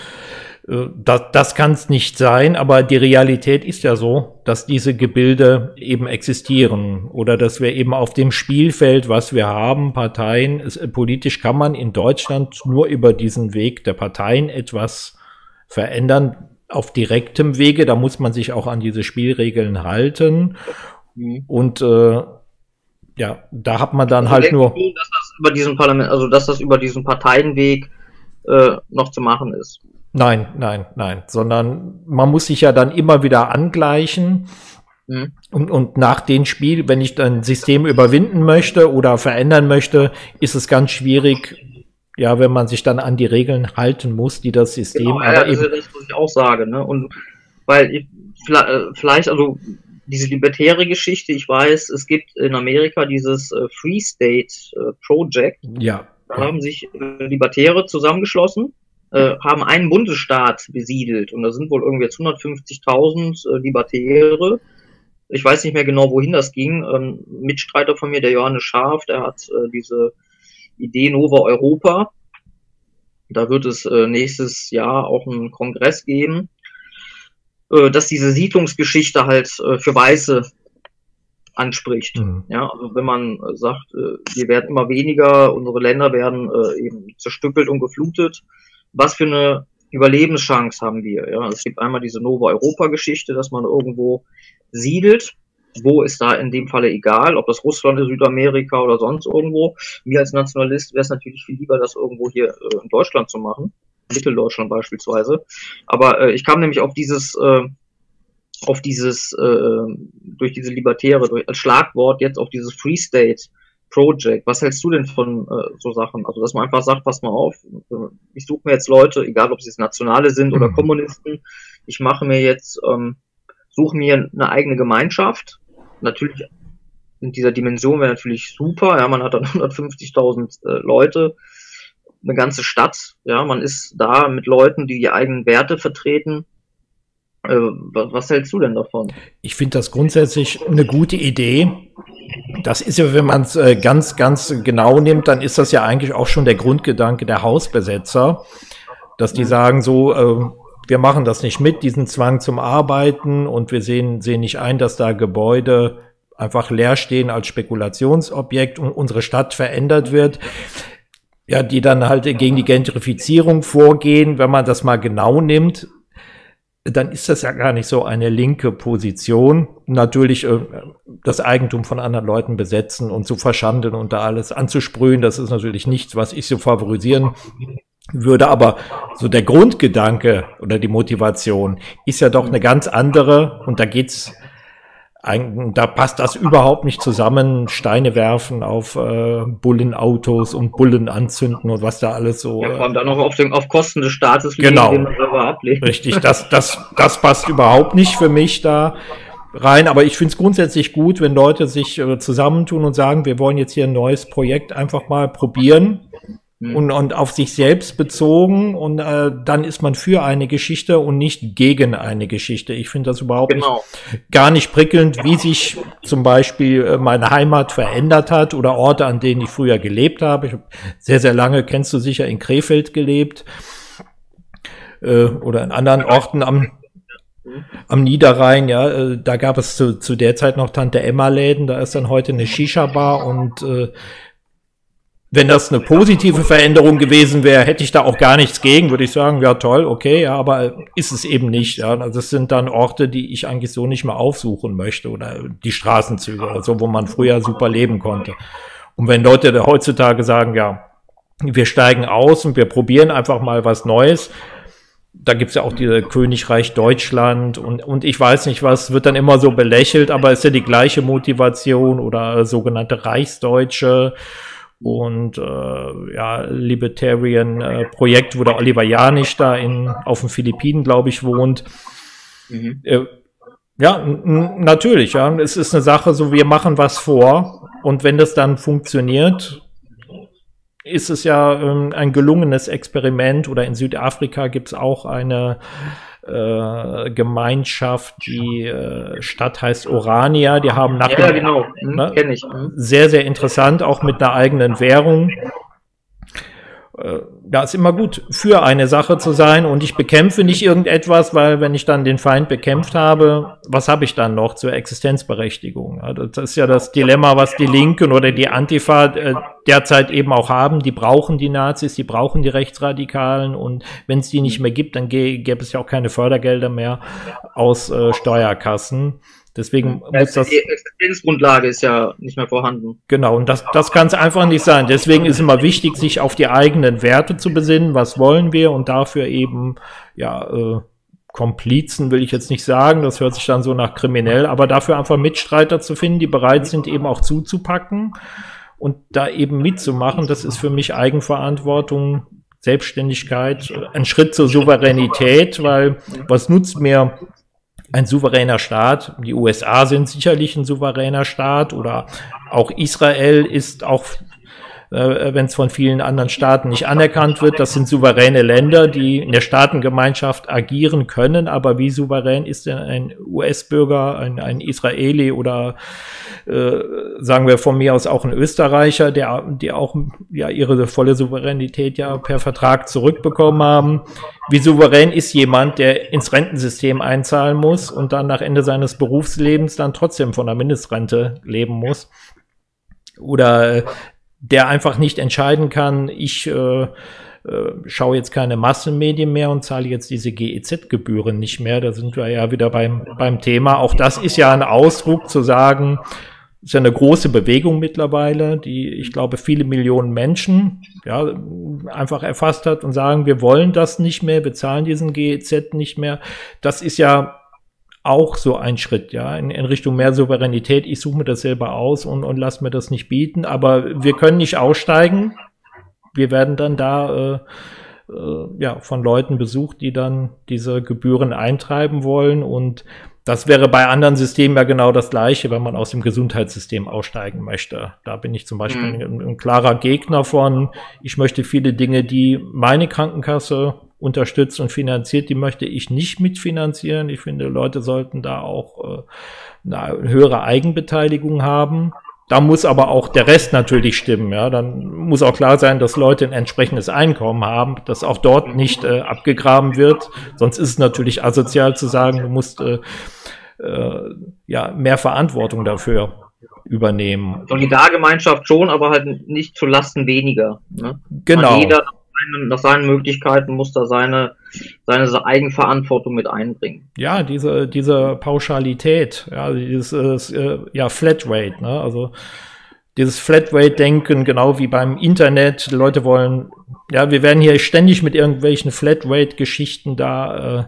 Das kann es nicht sein, aber die Realität ist ja so, dass diese Gebilde eben existieren oder dass wir eben auf dem Spielfeld, was wir haben, Parteien, politisch kann man in Deutschland nur über diesen Weg der Parteien etwas verändern, auf direktem Wege, da muss man sich auch an diese Spielregeln halten und da hat man dann halt nur... Dass das über diesen Parlament, also dass das über diesen Parteienweg noch zu machen ist. Nein, sondern man muss sich ja dann immer wieder angleichen und nach dem Spiel, wenn ich ein System überwinden möchte oder verändern möchte, ist es ganz schwierig, ja, wenn man sich dann an die Regeln halten muss, die das System... Genau, aber das ist das, was ich auch sage, ne? Und weil vielleicht, also diese libertäre Geschichte, ich weiß, es gibt in Amerika dieses Free State Project. Ja. Da haben sich Libertäre zusammengeschlossen, haben einen Bundesstaat besiedelt und da sind wohl irgendwie jetzt 150.000 Libertäre. Ich weiß nicht mehr genau, wohin das ging. Mitstreiter von mir, der Johannes Scharf, der hat diese Idee Nova Europa. Da wird es nächstes Jahr auch einen Kongress geben, dass diese Siedlungsgeschichte halt für Weiße anspricht. Ja, also wenn man sagt, wir werden immer weniger, unsere Länder werden eben zerstückelt und geflutet, was für eine Überlebenschance haben wir? Ja, es gibt einmal diese Nova Europa Geschichte, dass man irgendwo siedelt. Wo ist da in dem Falle egal, ob das Russland ist, Südamerika oder sonst irgendwo. Mir als Nationalist wäre es natürlich viel lieber, das irgendwo hier in Deutschland zu machen. Mitteldeutschland beispielsweise. Aber ich kam nämlich auf dieses durch diese Libertäre, als Schlagwort jetzt auf dieses Free State Project. Was hältst du denn von so Sachen? Also, dass man einfach sagt, pass mal auf, ich suche mir jetzt Leute, egal ob sie jetzt Nationale sind oder Kommunisten, ich mache mir jetzt, suche mir eine eigene Gemeinschaft. Natürlich in dieser Dimension wäre natürlich super, ja, man hat dann 150.000 Leute, eine ganze Stadt, ja, man ist da mit Leuten, die eigenen Werte vertreten. Was hältst du denn davon? Ich finde das grundsätzlich eine gute Idee. Das ist ja, wenn man es ganz, ganz genau nimmt, dann ist das ja eigentlich auch schon der Grundgedanke der Hausbesetzer, dass die sagen so, wir machen das nicht mit, diesen Zwang zum Arbeiten, und wir sehen nicht ein, dass da Gebäude einfach leer stehen als Spekulationsobjekt und unsere Stadt verändert wird. Ja, die dann halt gegen die Gentrifizierung vorgehen. Wenn man das mal genau nimmt, dann ist das ja gar nicht so eine linke Position. Natürlich das Eigentum von anderen Leuten besetzen und zu verschandeln und da alles anzusprühen, das ist natürlich nichts, was ich so favorisieren würde. Aber so der Grundgedanke oder die Motivation ist ja doch eine ganz andere, und da passt das überhaupt nicht zusammen, Steine werfen auf Bullenautos und Bullen anzünden und was da alles so. Ja, vor allem dann noch auf Kosten des Staates, genau, den man selber ablehnt. Richtig, das passt überhaupt nicht für mich da rein, aber ich finde es grundsätzlich gut, wenn Leute sich zusammentun und sagen, wir wollen jetzt hier ein neues Projekt einfach mal probieren. Und auf sich selbst bezogen, und dann ist man für eine Geschichte und nicht gegen eine Geschichte. Ich finde das überhaupt gar nicht prickelnd, wie sich zum Beispiel meine Heimat verändert hat oder Orte, an denen ich früher gelebt habe. Ich habe sehr, sehr lange, kennst du sicher, in Krefeld gelebt oder in anderen Orten am Niederrhein. Ja, da gab es zu der Zeit noch Tante-Emma-Läden, da ist dann heute eine Shisha-Bar, und wenn das eine positive Veränderung gewesen wäre, hätte ich da auch gar nichts gegen, würde ich sagen, ja toll, okay, ja, aber ist es eben nicht. Ja. Also das sind dann Orte, die ich eigentlich so nicht mehr aufsuchen möchte, oder die Straßenzüge oder so, wo man früher super leben konnte. Und wenn Leute da heutzutage sagen, ja, wir steigen aus und wir probieren einfach mal was Neues, da gibt's ja auch diese Königreich Deutschland und ich weiß nicht was, wird dann immer so belächelt, aber ist ja die gleiche Motivation, oder sogenannte Reichsdeutsche. Und Libertarian Projekt, wo der Oliver Janich da auf den Philippinen, glaube ich, wohnt. Natürlich, ja. Es ist eine Sache, so wir machen was vor, und wenn das dann funktioniert, ist es ja ein gelungenes Experiment. Oder in Südafrika gibt es auch eine Gemeinschaft, die Stadt heißt Orania, die haben kenn ich. Sehr, sehr interessant, auch mit einer eigenen Währung. Da ist immer gut, für eine Sache zu sein, und ich bekämpfe nicht irgendetwas, weil wenn ich dann den Feind bekämpft habe, was habe ich dann noch zur Existenzberechtigung? Das ist ja das Dilemma, was die Linken oder die Antifa derzeit eben auch haben. Die brauchen die Nazis, die brauchen die Rechtsradikalen, und wenn es die nicht mehr gibt, dann gäbe es ja auch keine Fördergelder mehr aus Steuerkassen. Deswegen muss das. Die Existenzgrundlage ist ja nicht mehr vorhanden. Genau, und das kann es einfach nicht sein. Deswegen ist immer wichtig, sich auf die eigenen Werte zu besinnen. Was wollen wir? Und dafür eben, Komplizen will ich jetzt nicht sagen, das hört sich dann so nach kriminell, aber dafür einfach Mitstreiter zu finden, die bereit sind, eben auch zuzupacken und da eben mitzumachen. Das ist für mich Eigenverantwortung, Selbstständigkeit, ein Schritt zur Souveränität, weil was nutzt mir ein souveräner Staat? Die USA sind sicherlich ein souveräner Staat, oder auch Israel ist, auch wenn es von vielen anderen Staaten nicht anerkannt wird, das sind souveräne Länder, die in der Staatengemeinschaft agieren können. Aber wie souverän ist denn ein US-Bürger, ein Israeli oder sagen wir von mir aus auch ein Österreicher, die auch ihre volle Souveränität per Vertrag zurückbekommen haben? Wie souverän ist jemand, der ins Rentensystem einzahlen muss und dann nach Ende seines Berufslebens dann trotzdem von der Mindestrente leben muss? Oder der einfach nicht entscheiden kann, ich schaue jetzt keine Massenmedien mehr und zahle jetzt diese GEZ-Gebühren nicht mehr. Da sind wir ja wieder beim Thema. Auch das ist ja ein Ausdruck zu sagen, ist ja eine große Bewegung mittlerweile, die, ich glaube, viele Millionen Menschen einfach erfasst hat und sagen, wir wollen das nicht mehr, wir zahlen diesen GEZ nicht mehr. Das ist ja auch so ein Schritt, ja, in Richtung mehr Souveränität. Ich suche mir das selber aus und lasse mir das nicht bieten, aber wir können nicht aussteigen. Wir werden dann da von Leuten besucht, die dann diese Gebühren eintreiben wollen, und das wäre bei anderen Systemen ja genau das Gleiche, wenn man aus dem Gesundheitssystem aussteigen möchte. Da bin ich zum Beispiel ein klarer Gegner von. Ich möchte viele Dinge, die meine Krankenkasse unterstützt und finanziert, die möchte ich nicht mitfinanzieren. Ich finde, Leute sollten da auch eine höhere Eigenbeteiligung haben. Da muss aber auch der Rest natürlich stimmen. Ja, dann muss auch klar sein, dass Leute ein entsprechendes Einkommen haben, das auch dort nicht abgegraben wird. Sonst ist es natürlich asozial zu sagen, du musst mehr Verantwortung dafür übernehmen. Solidargemeinschaft schon, aber halt nicht zu Lasten weniger. Ne? Genau. Jeder nach seinen Möglichkeiten muss da seine Eigenverantwortung mit einbringen. Ja, diese Pauschalität, ja, dieses Flatrate, ne? Also dieses Flatrate-Denken, genau wie beim Internet. Die Leute wollen, ja, wir werden hier ständig mit irgendwelchen Flatrate-Geschichten da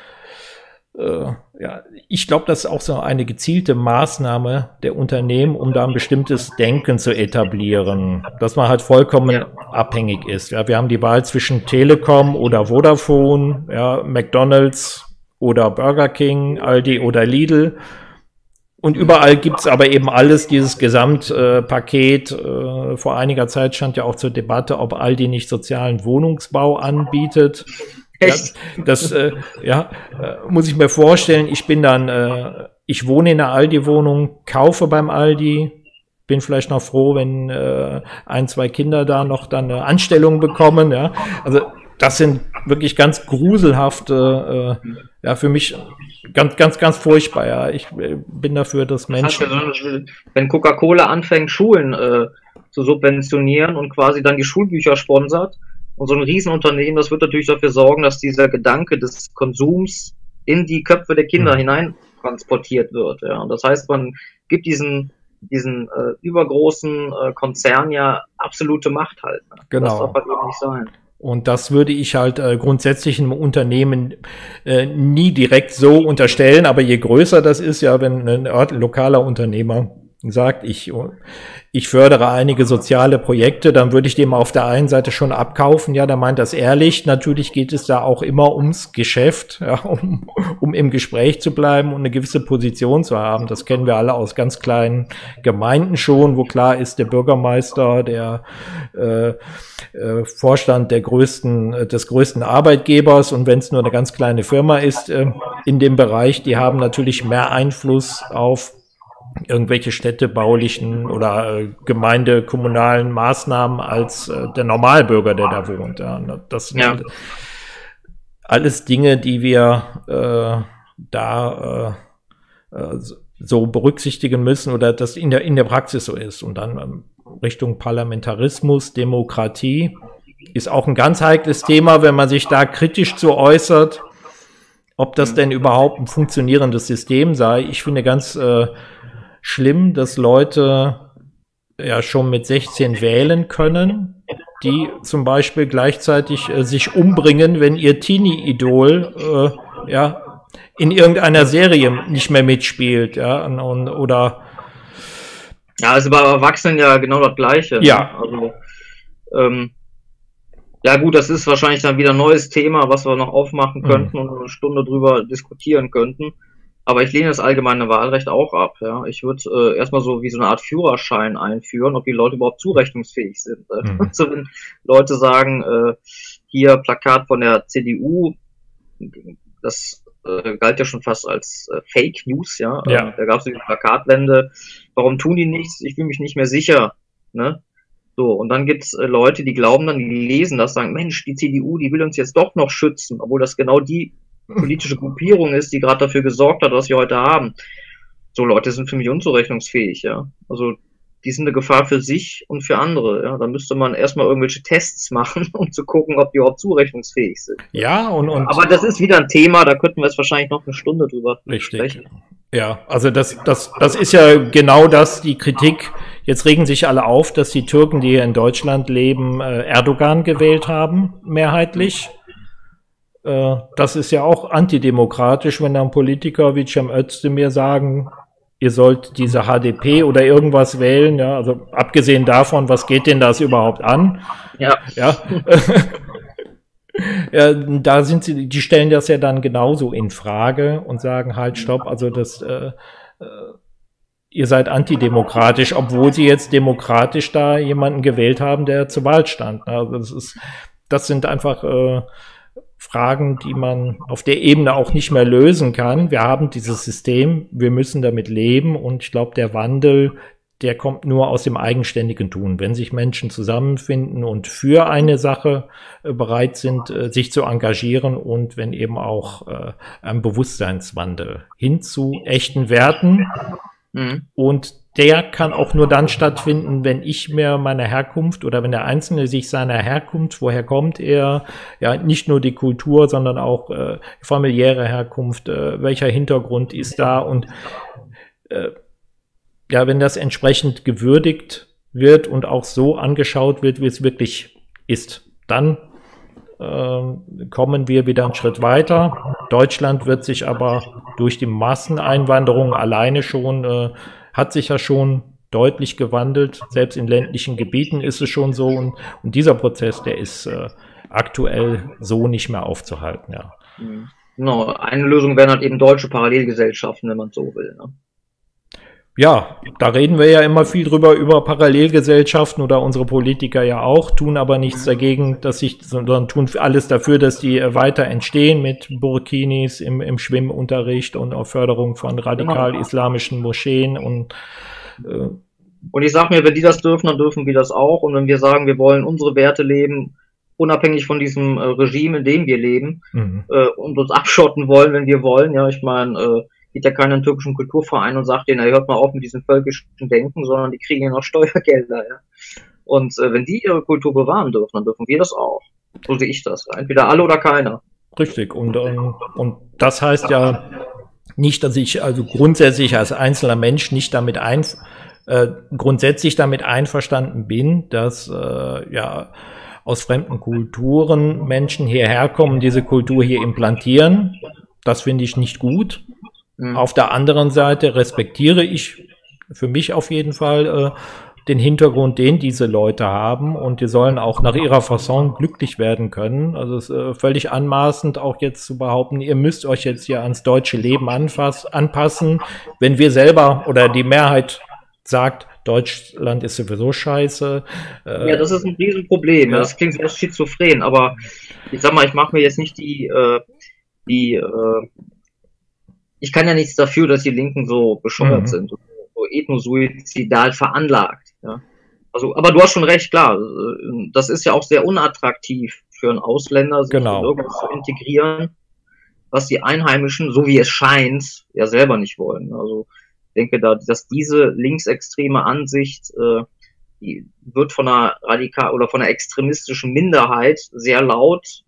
ich glaube, das ist auch so eine gezielte Maßnahme der Unternehmen, um da ein bestimmtes Denken zu etablieren, dass man halt vollkommen abhängig ist. Ja, wir haben die Wahl zwischen Telekom oder Vodafone, ja, McDonald's oder Burger King, Aldi oder Lidl. Und überall gibt's aber eben alles, dieses Gesamtpaket. Vor einiger Zeit stand ja auch zur Debatte, ob Aldi nicht sozialen Wohnungsbau anbietet. Das muss ich mir vorstellen. Ich bin dann, ich wohne in einer Aldi-Wohnung, kaufe beim Aldi, bin vielleicht noch froh, wenn 1, 2 Kinder da noch dann eine Anstellung bekommen. Ja, also das sind wirklich ganz gruselhafte, für mich ganz furchtbar. Ja, ich bin dafür, dass Menschen. Wenn Coca-Cola anfängt, Schulen zu subventionieren und quasi dann die Schulbücher sponsert. Und so ein Riesenunternehmen, das wird natürlich dafür sorgen, dass dieser Gedanke des Konsums in die Köpfe der Kinder hinein transportiert wird. Ja. Und das heißt, man gibt diesen übergroßen Konzern ja absolute Macht halt. Ne? Genau. Das darf halt eben nicht sein. Und das würde ich halt grundsätzlich einem Unternehmen nie direkt so unterstellen. Aber je größer das ist, ja, wenn ein lokaler Unternehmer sagt, ich fördere einige soziale Projekte, dann würde ich dem auf der einen Seite schon abkaufen. Ja, der meint das ehrlich. Natürlich geht es da auch immer ums Geschäft, ja, um im Gespräch zu bleiben und eine gewisse Position zu haben. Das kennen wir alle aus ganz kleinen Gemeinden schon, wo klar ist, der Bürgermeister, der Vorstand des größten Arbeitgebers, und wenn es nur eine ganz kleine Firma ist in dem Bereich, die haben natürlich mehr Einfluss auf irgendwelche städtebaulichen oder gemeindekommunalen Maßnahmen als der Normalbürger, der da wohnt. Ja. Das sind alles Dinge, die wir so berücksichtigen müssen oder das in der Praxis so ist. Und dann Richtung Parlamentarismus, Demokratie ist auch ein ganz heikles Thema, wenn man sich da kritisch zu äußert, ob das denn überhaupt ein funktionierendes System sei. Ich finde ganz schlimm, dass Leute ja schon mit 16 wählen können, die zum Beispiel gleichzeitig sich umbringen, wenn ihr Teenie-Idol in irgendeiner Serie nicht mehr mitspielt, ja, oder also bei Erwachsenen ja genau das Gleiche. Ja. Also, ja gut, das ist wahrscheinlich dann wieder ein neues Thema, was wir noch aufmachen könnten und eine Stunde drüber diskutieren könnten. Aber ich lehne das allgemeine Wahlrecht auch ab. Ja. Ich würde erstmal so wie so eine Art Führerschein einführen, ob die Leute überhaupt zurechnungsfähig sind. Also wenn Leute sagen, hier Plakat von der CDU, das galt ja schon fast als Fake News, ja. Da gab es die Plakatwände. Warum tun die nichts? Ich fühle mich nicht mehr sicher. Ne? So, und dann gibt's Leute, die glauben dann, die lesen das, sagen, Mensch, die CDU, die will uns jetzt doch noch schützen, obwohl das genau die politische Gruppierung ist, die gerade dafür gesorgt hat, was wir heute haben. So Leute sind für mich unzurechnungsfähig, ja. Also die sind eine Gefahr für sich und für andere, ja. Da müsste man erstmal irgendwelche Tests machen, um zu gucken, ob die überhaupt zurechnungsfähig sind. Ja, und aber das ist wieder ein Thema, da könnten wir jetzt wahrscheinlich noch eine Stunde drüber sprechen. Ja, also das ist ja genau das, die Kritik. Jetzt regen sich alle auf, dass die Türken, die hier in Deutschland leben, Erdogan gewählt haben, mehrheitlich. Das ist ja auch antidemokratisch, wenn dann Politiker wie Cem Özdemir sagen, ihr sollt diese HDP oder irgendwas wählen, ja, also abgesehen davon, was geht denn das überhaupt an? Ja. Ja, ja, da sind sie, die stellen das ja dann genauso in Frage und sagen halt, stopp, also ihr seid antidemokratisch, obwohl sie jetzt demokratisch da jemanden gewählt haben, der zur Wahl stand. Also das sind einfach Fragen, die man auf der Ebene auch nicht mehr lösen kann. Wir haben dieses System, wir müssen damit leben und ich glaube, der Wandel, der kommt nur aus dem eigenständigen Tun. Wenn sich Menschen zusammenfinden und für eine Sache bereit sind, sich zu engagieren und wenn eben auch ein Bewusstseinswandel hin zu echten Werten. Und der kann auch nur dann stattfinden, wenn ich mir meine Herkunft oder wenn der Einzelne sich seiner Herkunft, woher kommt er, ja, nicht nur die Kultur, sondern auch familiäre Herkunft, welcher Hintergrund ist da und ja, wenn das entsprechend gewürdigt wird und auch so angeschaut wird, wie es wirklich ist, dann kommen wir wieder einen Schritt weiter. Deutschland wird sich aber durch die Masseneinwanderung alleine schon, hat sich ja schon deutlich gewandelt. Selbst in ländlichen Gebieten ist es schon so. Und dieser Prozess, der ist aktuell so nicht mehr aufzuhalten. Ja. Genau, eine Lösung wären halt eben deutsche Parallelgesellschaften, wenn man so will. Ne? Ja, da reden wir ja immer viel drüber, über Parallelgesellschaften oder unsere Politiker ja auch, tun aber nichts dagegen, sondern tun alles dafür, dass die weiter entstehen mit Burkinis im Schwimmunterricht und auf Förderung von radikal-islamischen Moscheen und ich sag mir, wenn die das dürfen, dann dürfen wir das auch. Und wenn wir sagen, wir wollen unsere Werte leben, unabhängig von diesem Regime, in dem wir leben, und uns abschotten wollen, wenn wir wollen, ja, ich meine, geht ja keiner in den türkischen Kulturverein und sagt denen, hört mal auf mit diesem völkischen Denken, sondern die kriegen ja noch Steuergelder, ja. Und wenn die ihre Kultur bewahren dürfen, dann dürfen wir das auch. So sehe ich das. Entweder alle oder keiner. Richtig. Und das heißt ja nicht, dass ich also grundsätzlich als einzelner Mensch nicht damit grundsätzlich damit einverstanden bin, dass ja aus fremden Kulturen Menschen hierher kommen, diese Kultur hier implantieren. Das finde ich nicht gut. Auf der anderen Seite respektiere ich für mich auf jeden Fall den Hintergrund, den diese Leute haben und die sollen auch nach ihrer Fasson glücklich werden können. Also es ist völlig anmaßend auch jetzt zu behaupten, ihr müsst euch jetzt hier ans deutsche Leben anpassen, wenn wir selber oder die Mehrheit sagt, Deutschland ist sowieso scheiße. Ja, das ist ein Riesenproblem. Ja. Das klingt sehr schizophren, aber ich sag mal, ich mache mir jetzt nicht ich kann ja nichts dafür, dass die Linken so bescheuert sind, so ethnosuizidal veranlagt. Ja. Also, aber du hast schon recht, klar. Das ist ja auch sehr unattraktiv für einen Ausländer, sich in irgendwas zu integrieren, was die Einheimischen, so wie es scheint, ja selber nicht wollen. Also ich denke da, dass diese linksextreme Ansicht, die wird von einer von einer extremistischen Minderheit sehr laut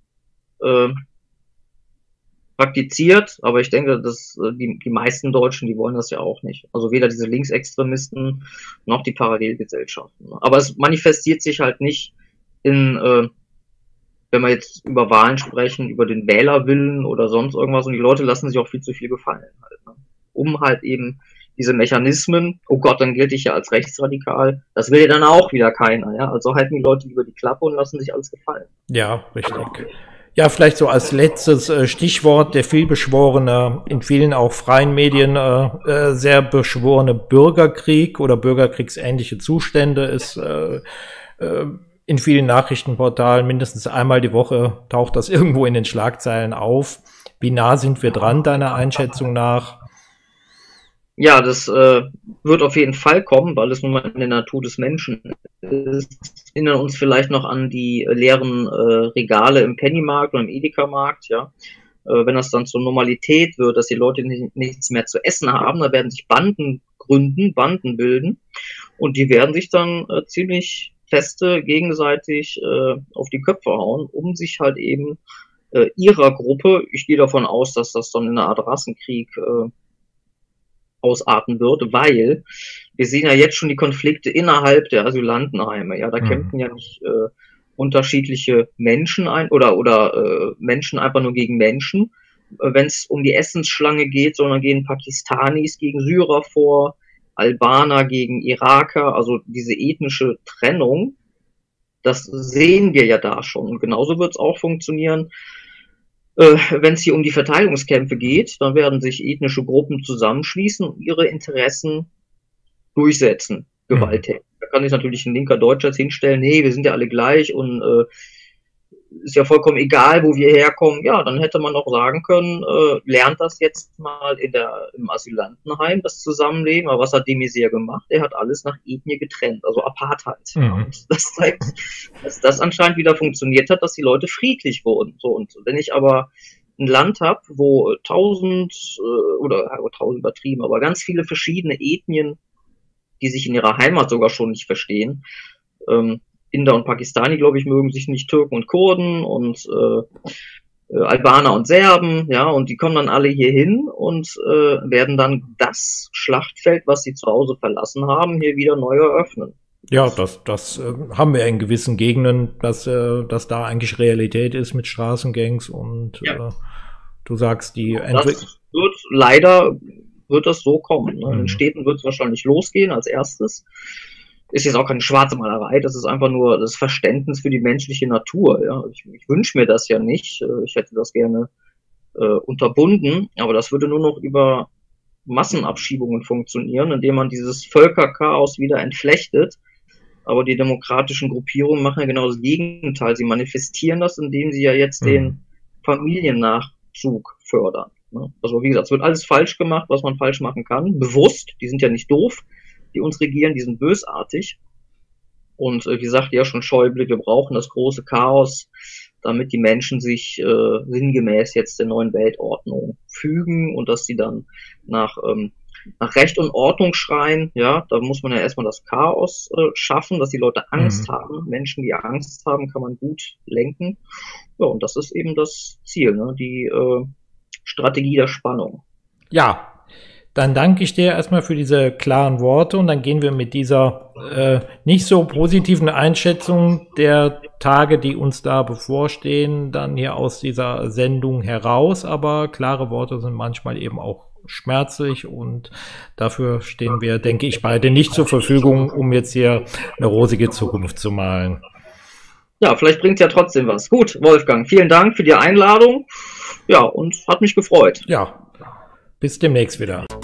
praktiziert, aber ich denke, dass die meisten Deutschen, die wollen das ja auch nicht. Also weder diese Linksextremisten noch die Parallelgesellschaften. Aber es manifestiert sich halt nicht in, wenn wir jetzt über Wahlen sprechen, über den Wählerwillen oder sonst irgendwas und die Leute lassen sich auch viel zu viel gefallen halt, ne? Um halt eben diese Mechanismen, oh Gott, dann gilt ich ja als rechtsradikal, das will ja dann auch wieder keiner, ja. Also halten die Leute lieber die Klappe und lassen sich alles gefallen. Ja, richtig. Ja, vielleicht so als letztes Stichwort, der vielbeschworene, in vielen auch freien Medien sehr beschworene Bürgerkrieg oder bürgerkriegsähnliche Zustände ist in vielen Nachrichtenportalen mindestens einmal die Woche taucht das irgendwo in den Schlagzeilen auf. Wie nah sind wir dran, deiner Einschätzung nach? Ja, das wird auf jeden Fall kommen, weil es nun mal in der Natur des Menschen ist. Erinnern uns vielleicht noch an die leeren Regale im Pennymarkt oder im Edeka-Markt, ja. Wenn das dann zur Normalität wird, dass die Leute nichts mehr zu essen haben, da werden sich Banden gründen, Banden bilden und die werden sich dann ziemlich feste gegenseitig auf die Köpfe hauen, um sich halt eben ihrer Gruppe, ich gehe davon aus, dass das dann in einer Art Rassenkrieg ausarten wird, weil wir sehen ja jetzt schon die Konflikte innerhalb der Asylantenheime. Ja, da kämpfen ja nicht unterschiedliche Menschen ein oder Menschen einfach nur gegen Menschen, wenn es um die Essensschlange geht, sondern gehen Pakistanis gegen Syrer vor, Albaner gegen Iraker, also diese ethnische Trennung, das sehen wir ja da schon. Und genauso wird es auch funktionieren, wenn es hier um die Verteilungskämpfe geht, dann werden sich ethnische Gruppen zusammenschließen und ihre Interessen durchsetzen, gewalttätig. Da kann sich natürlich ein linker Deutscher jetzt hinstellen, nee, wir sind ja alle gleich und ist ja vollkommen egal, wo wir herkommen. Ja, dann hätte man auch sagen können, lernt das jetzt mal im Asylantenheim, das Zusammenleben. Aber was hat de Maizière gemacht? Er hat alles nach Ethnie getrennt, also Apartheid. Mhm. Das zeigt, dass das anscheinend wieder funktioniert hat, dass die Leute friedlich wurden. So, und wenn ich aber ein Land habe, wo 1000 übertrieben, aber ganz viele verschiedene Ethnien, die sich in ihrer Heimat sogar schon nicht verstehen, Inder und Pakistani, glaube ich, mögen sich nicht, Türken und Kurden und Albaner und Serben, ja, und die kommen dann alle hier hin und werden dann das Schlachtfeld, was sie zu Hause verlassen haben, hier wieder neu eröffnen. Ja, das haben wir in gewissen Gegenden, dass da eigentlich Realität ist mit Straßengangs und ja. Du sagst, leider wird das so kommen. Ne? In den Städten wird es wahrscheinlich losgehen als erstes. Ist jetzt auch keine schwarze Malerei, das ist einfach nur das Verständnis für die menschliche Natur. Ja? Ich wünsche mir das ja nicht, ich hätte das gerne unterbunden, aber das würde nur noch über Massenabschiebungen funktionieren, indem man dieses Völkerchaos wieder entflechtet. Aber die demokratischen Gruppierungen machen ja genau das Gegenteil. Sie manifestieren das, indem sie ja jetzt den Familiennachzug fördern. Ne? Also wie gesagt, es wird alles falsch gemacht, was man falsch machen kann, bewusst. Die sind ja nicht doof, die uns regieren, die sind bösartig. Und wie sagte ja schon Schäuble, wir brauchen das große Chaos, damit die Menschen sich sinngemäß jetzt der neuen Weltordnung fügen und dass sie dann nach Recht und Ordnung schreien. Ja, da muss man ja erstmal das Chaos schaffen, dass die Leute Angst haben. Menschen, die Angst haben, kann man gut lenken. Ja, und das ist eben das Ziel, ne? Die Strategie der Spannung. Ja. Dann danke ich dir erstmal für diese klaren Worte und dann gehen wir mit dieser nicht so positiven Einschätzung der Tage, die uns da bevorstehen, dann hier aus dieser Sendung heraus. Aber klare Worte sind manchmal eben auch schmerzlich und dafür stehen wir, denke ich, beide nicht zur Verfügung, um jetzt hier eine rosige Zukunft zu malen. Ja, vielleicht bringt es ja trotzdem was. Gut, Wolfgang, vielen Dank für die Einladung. Ja, und hat mich gefreut. Ja, bis demnächst wieder.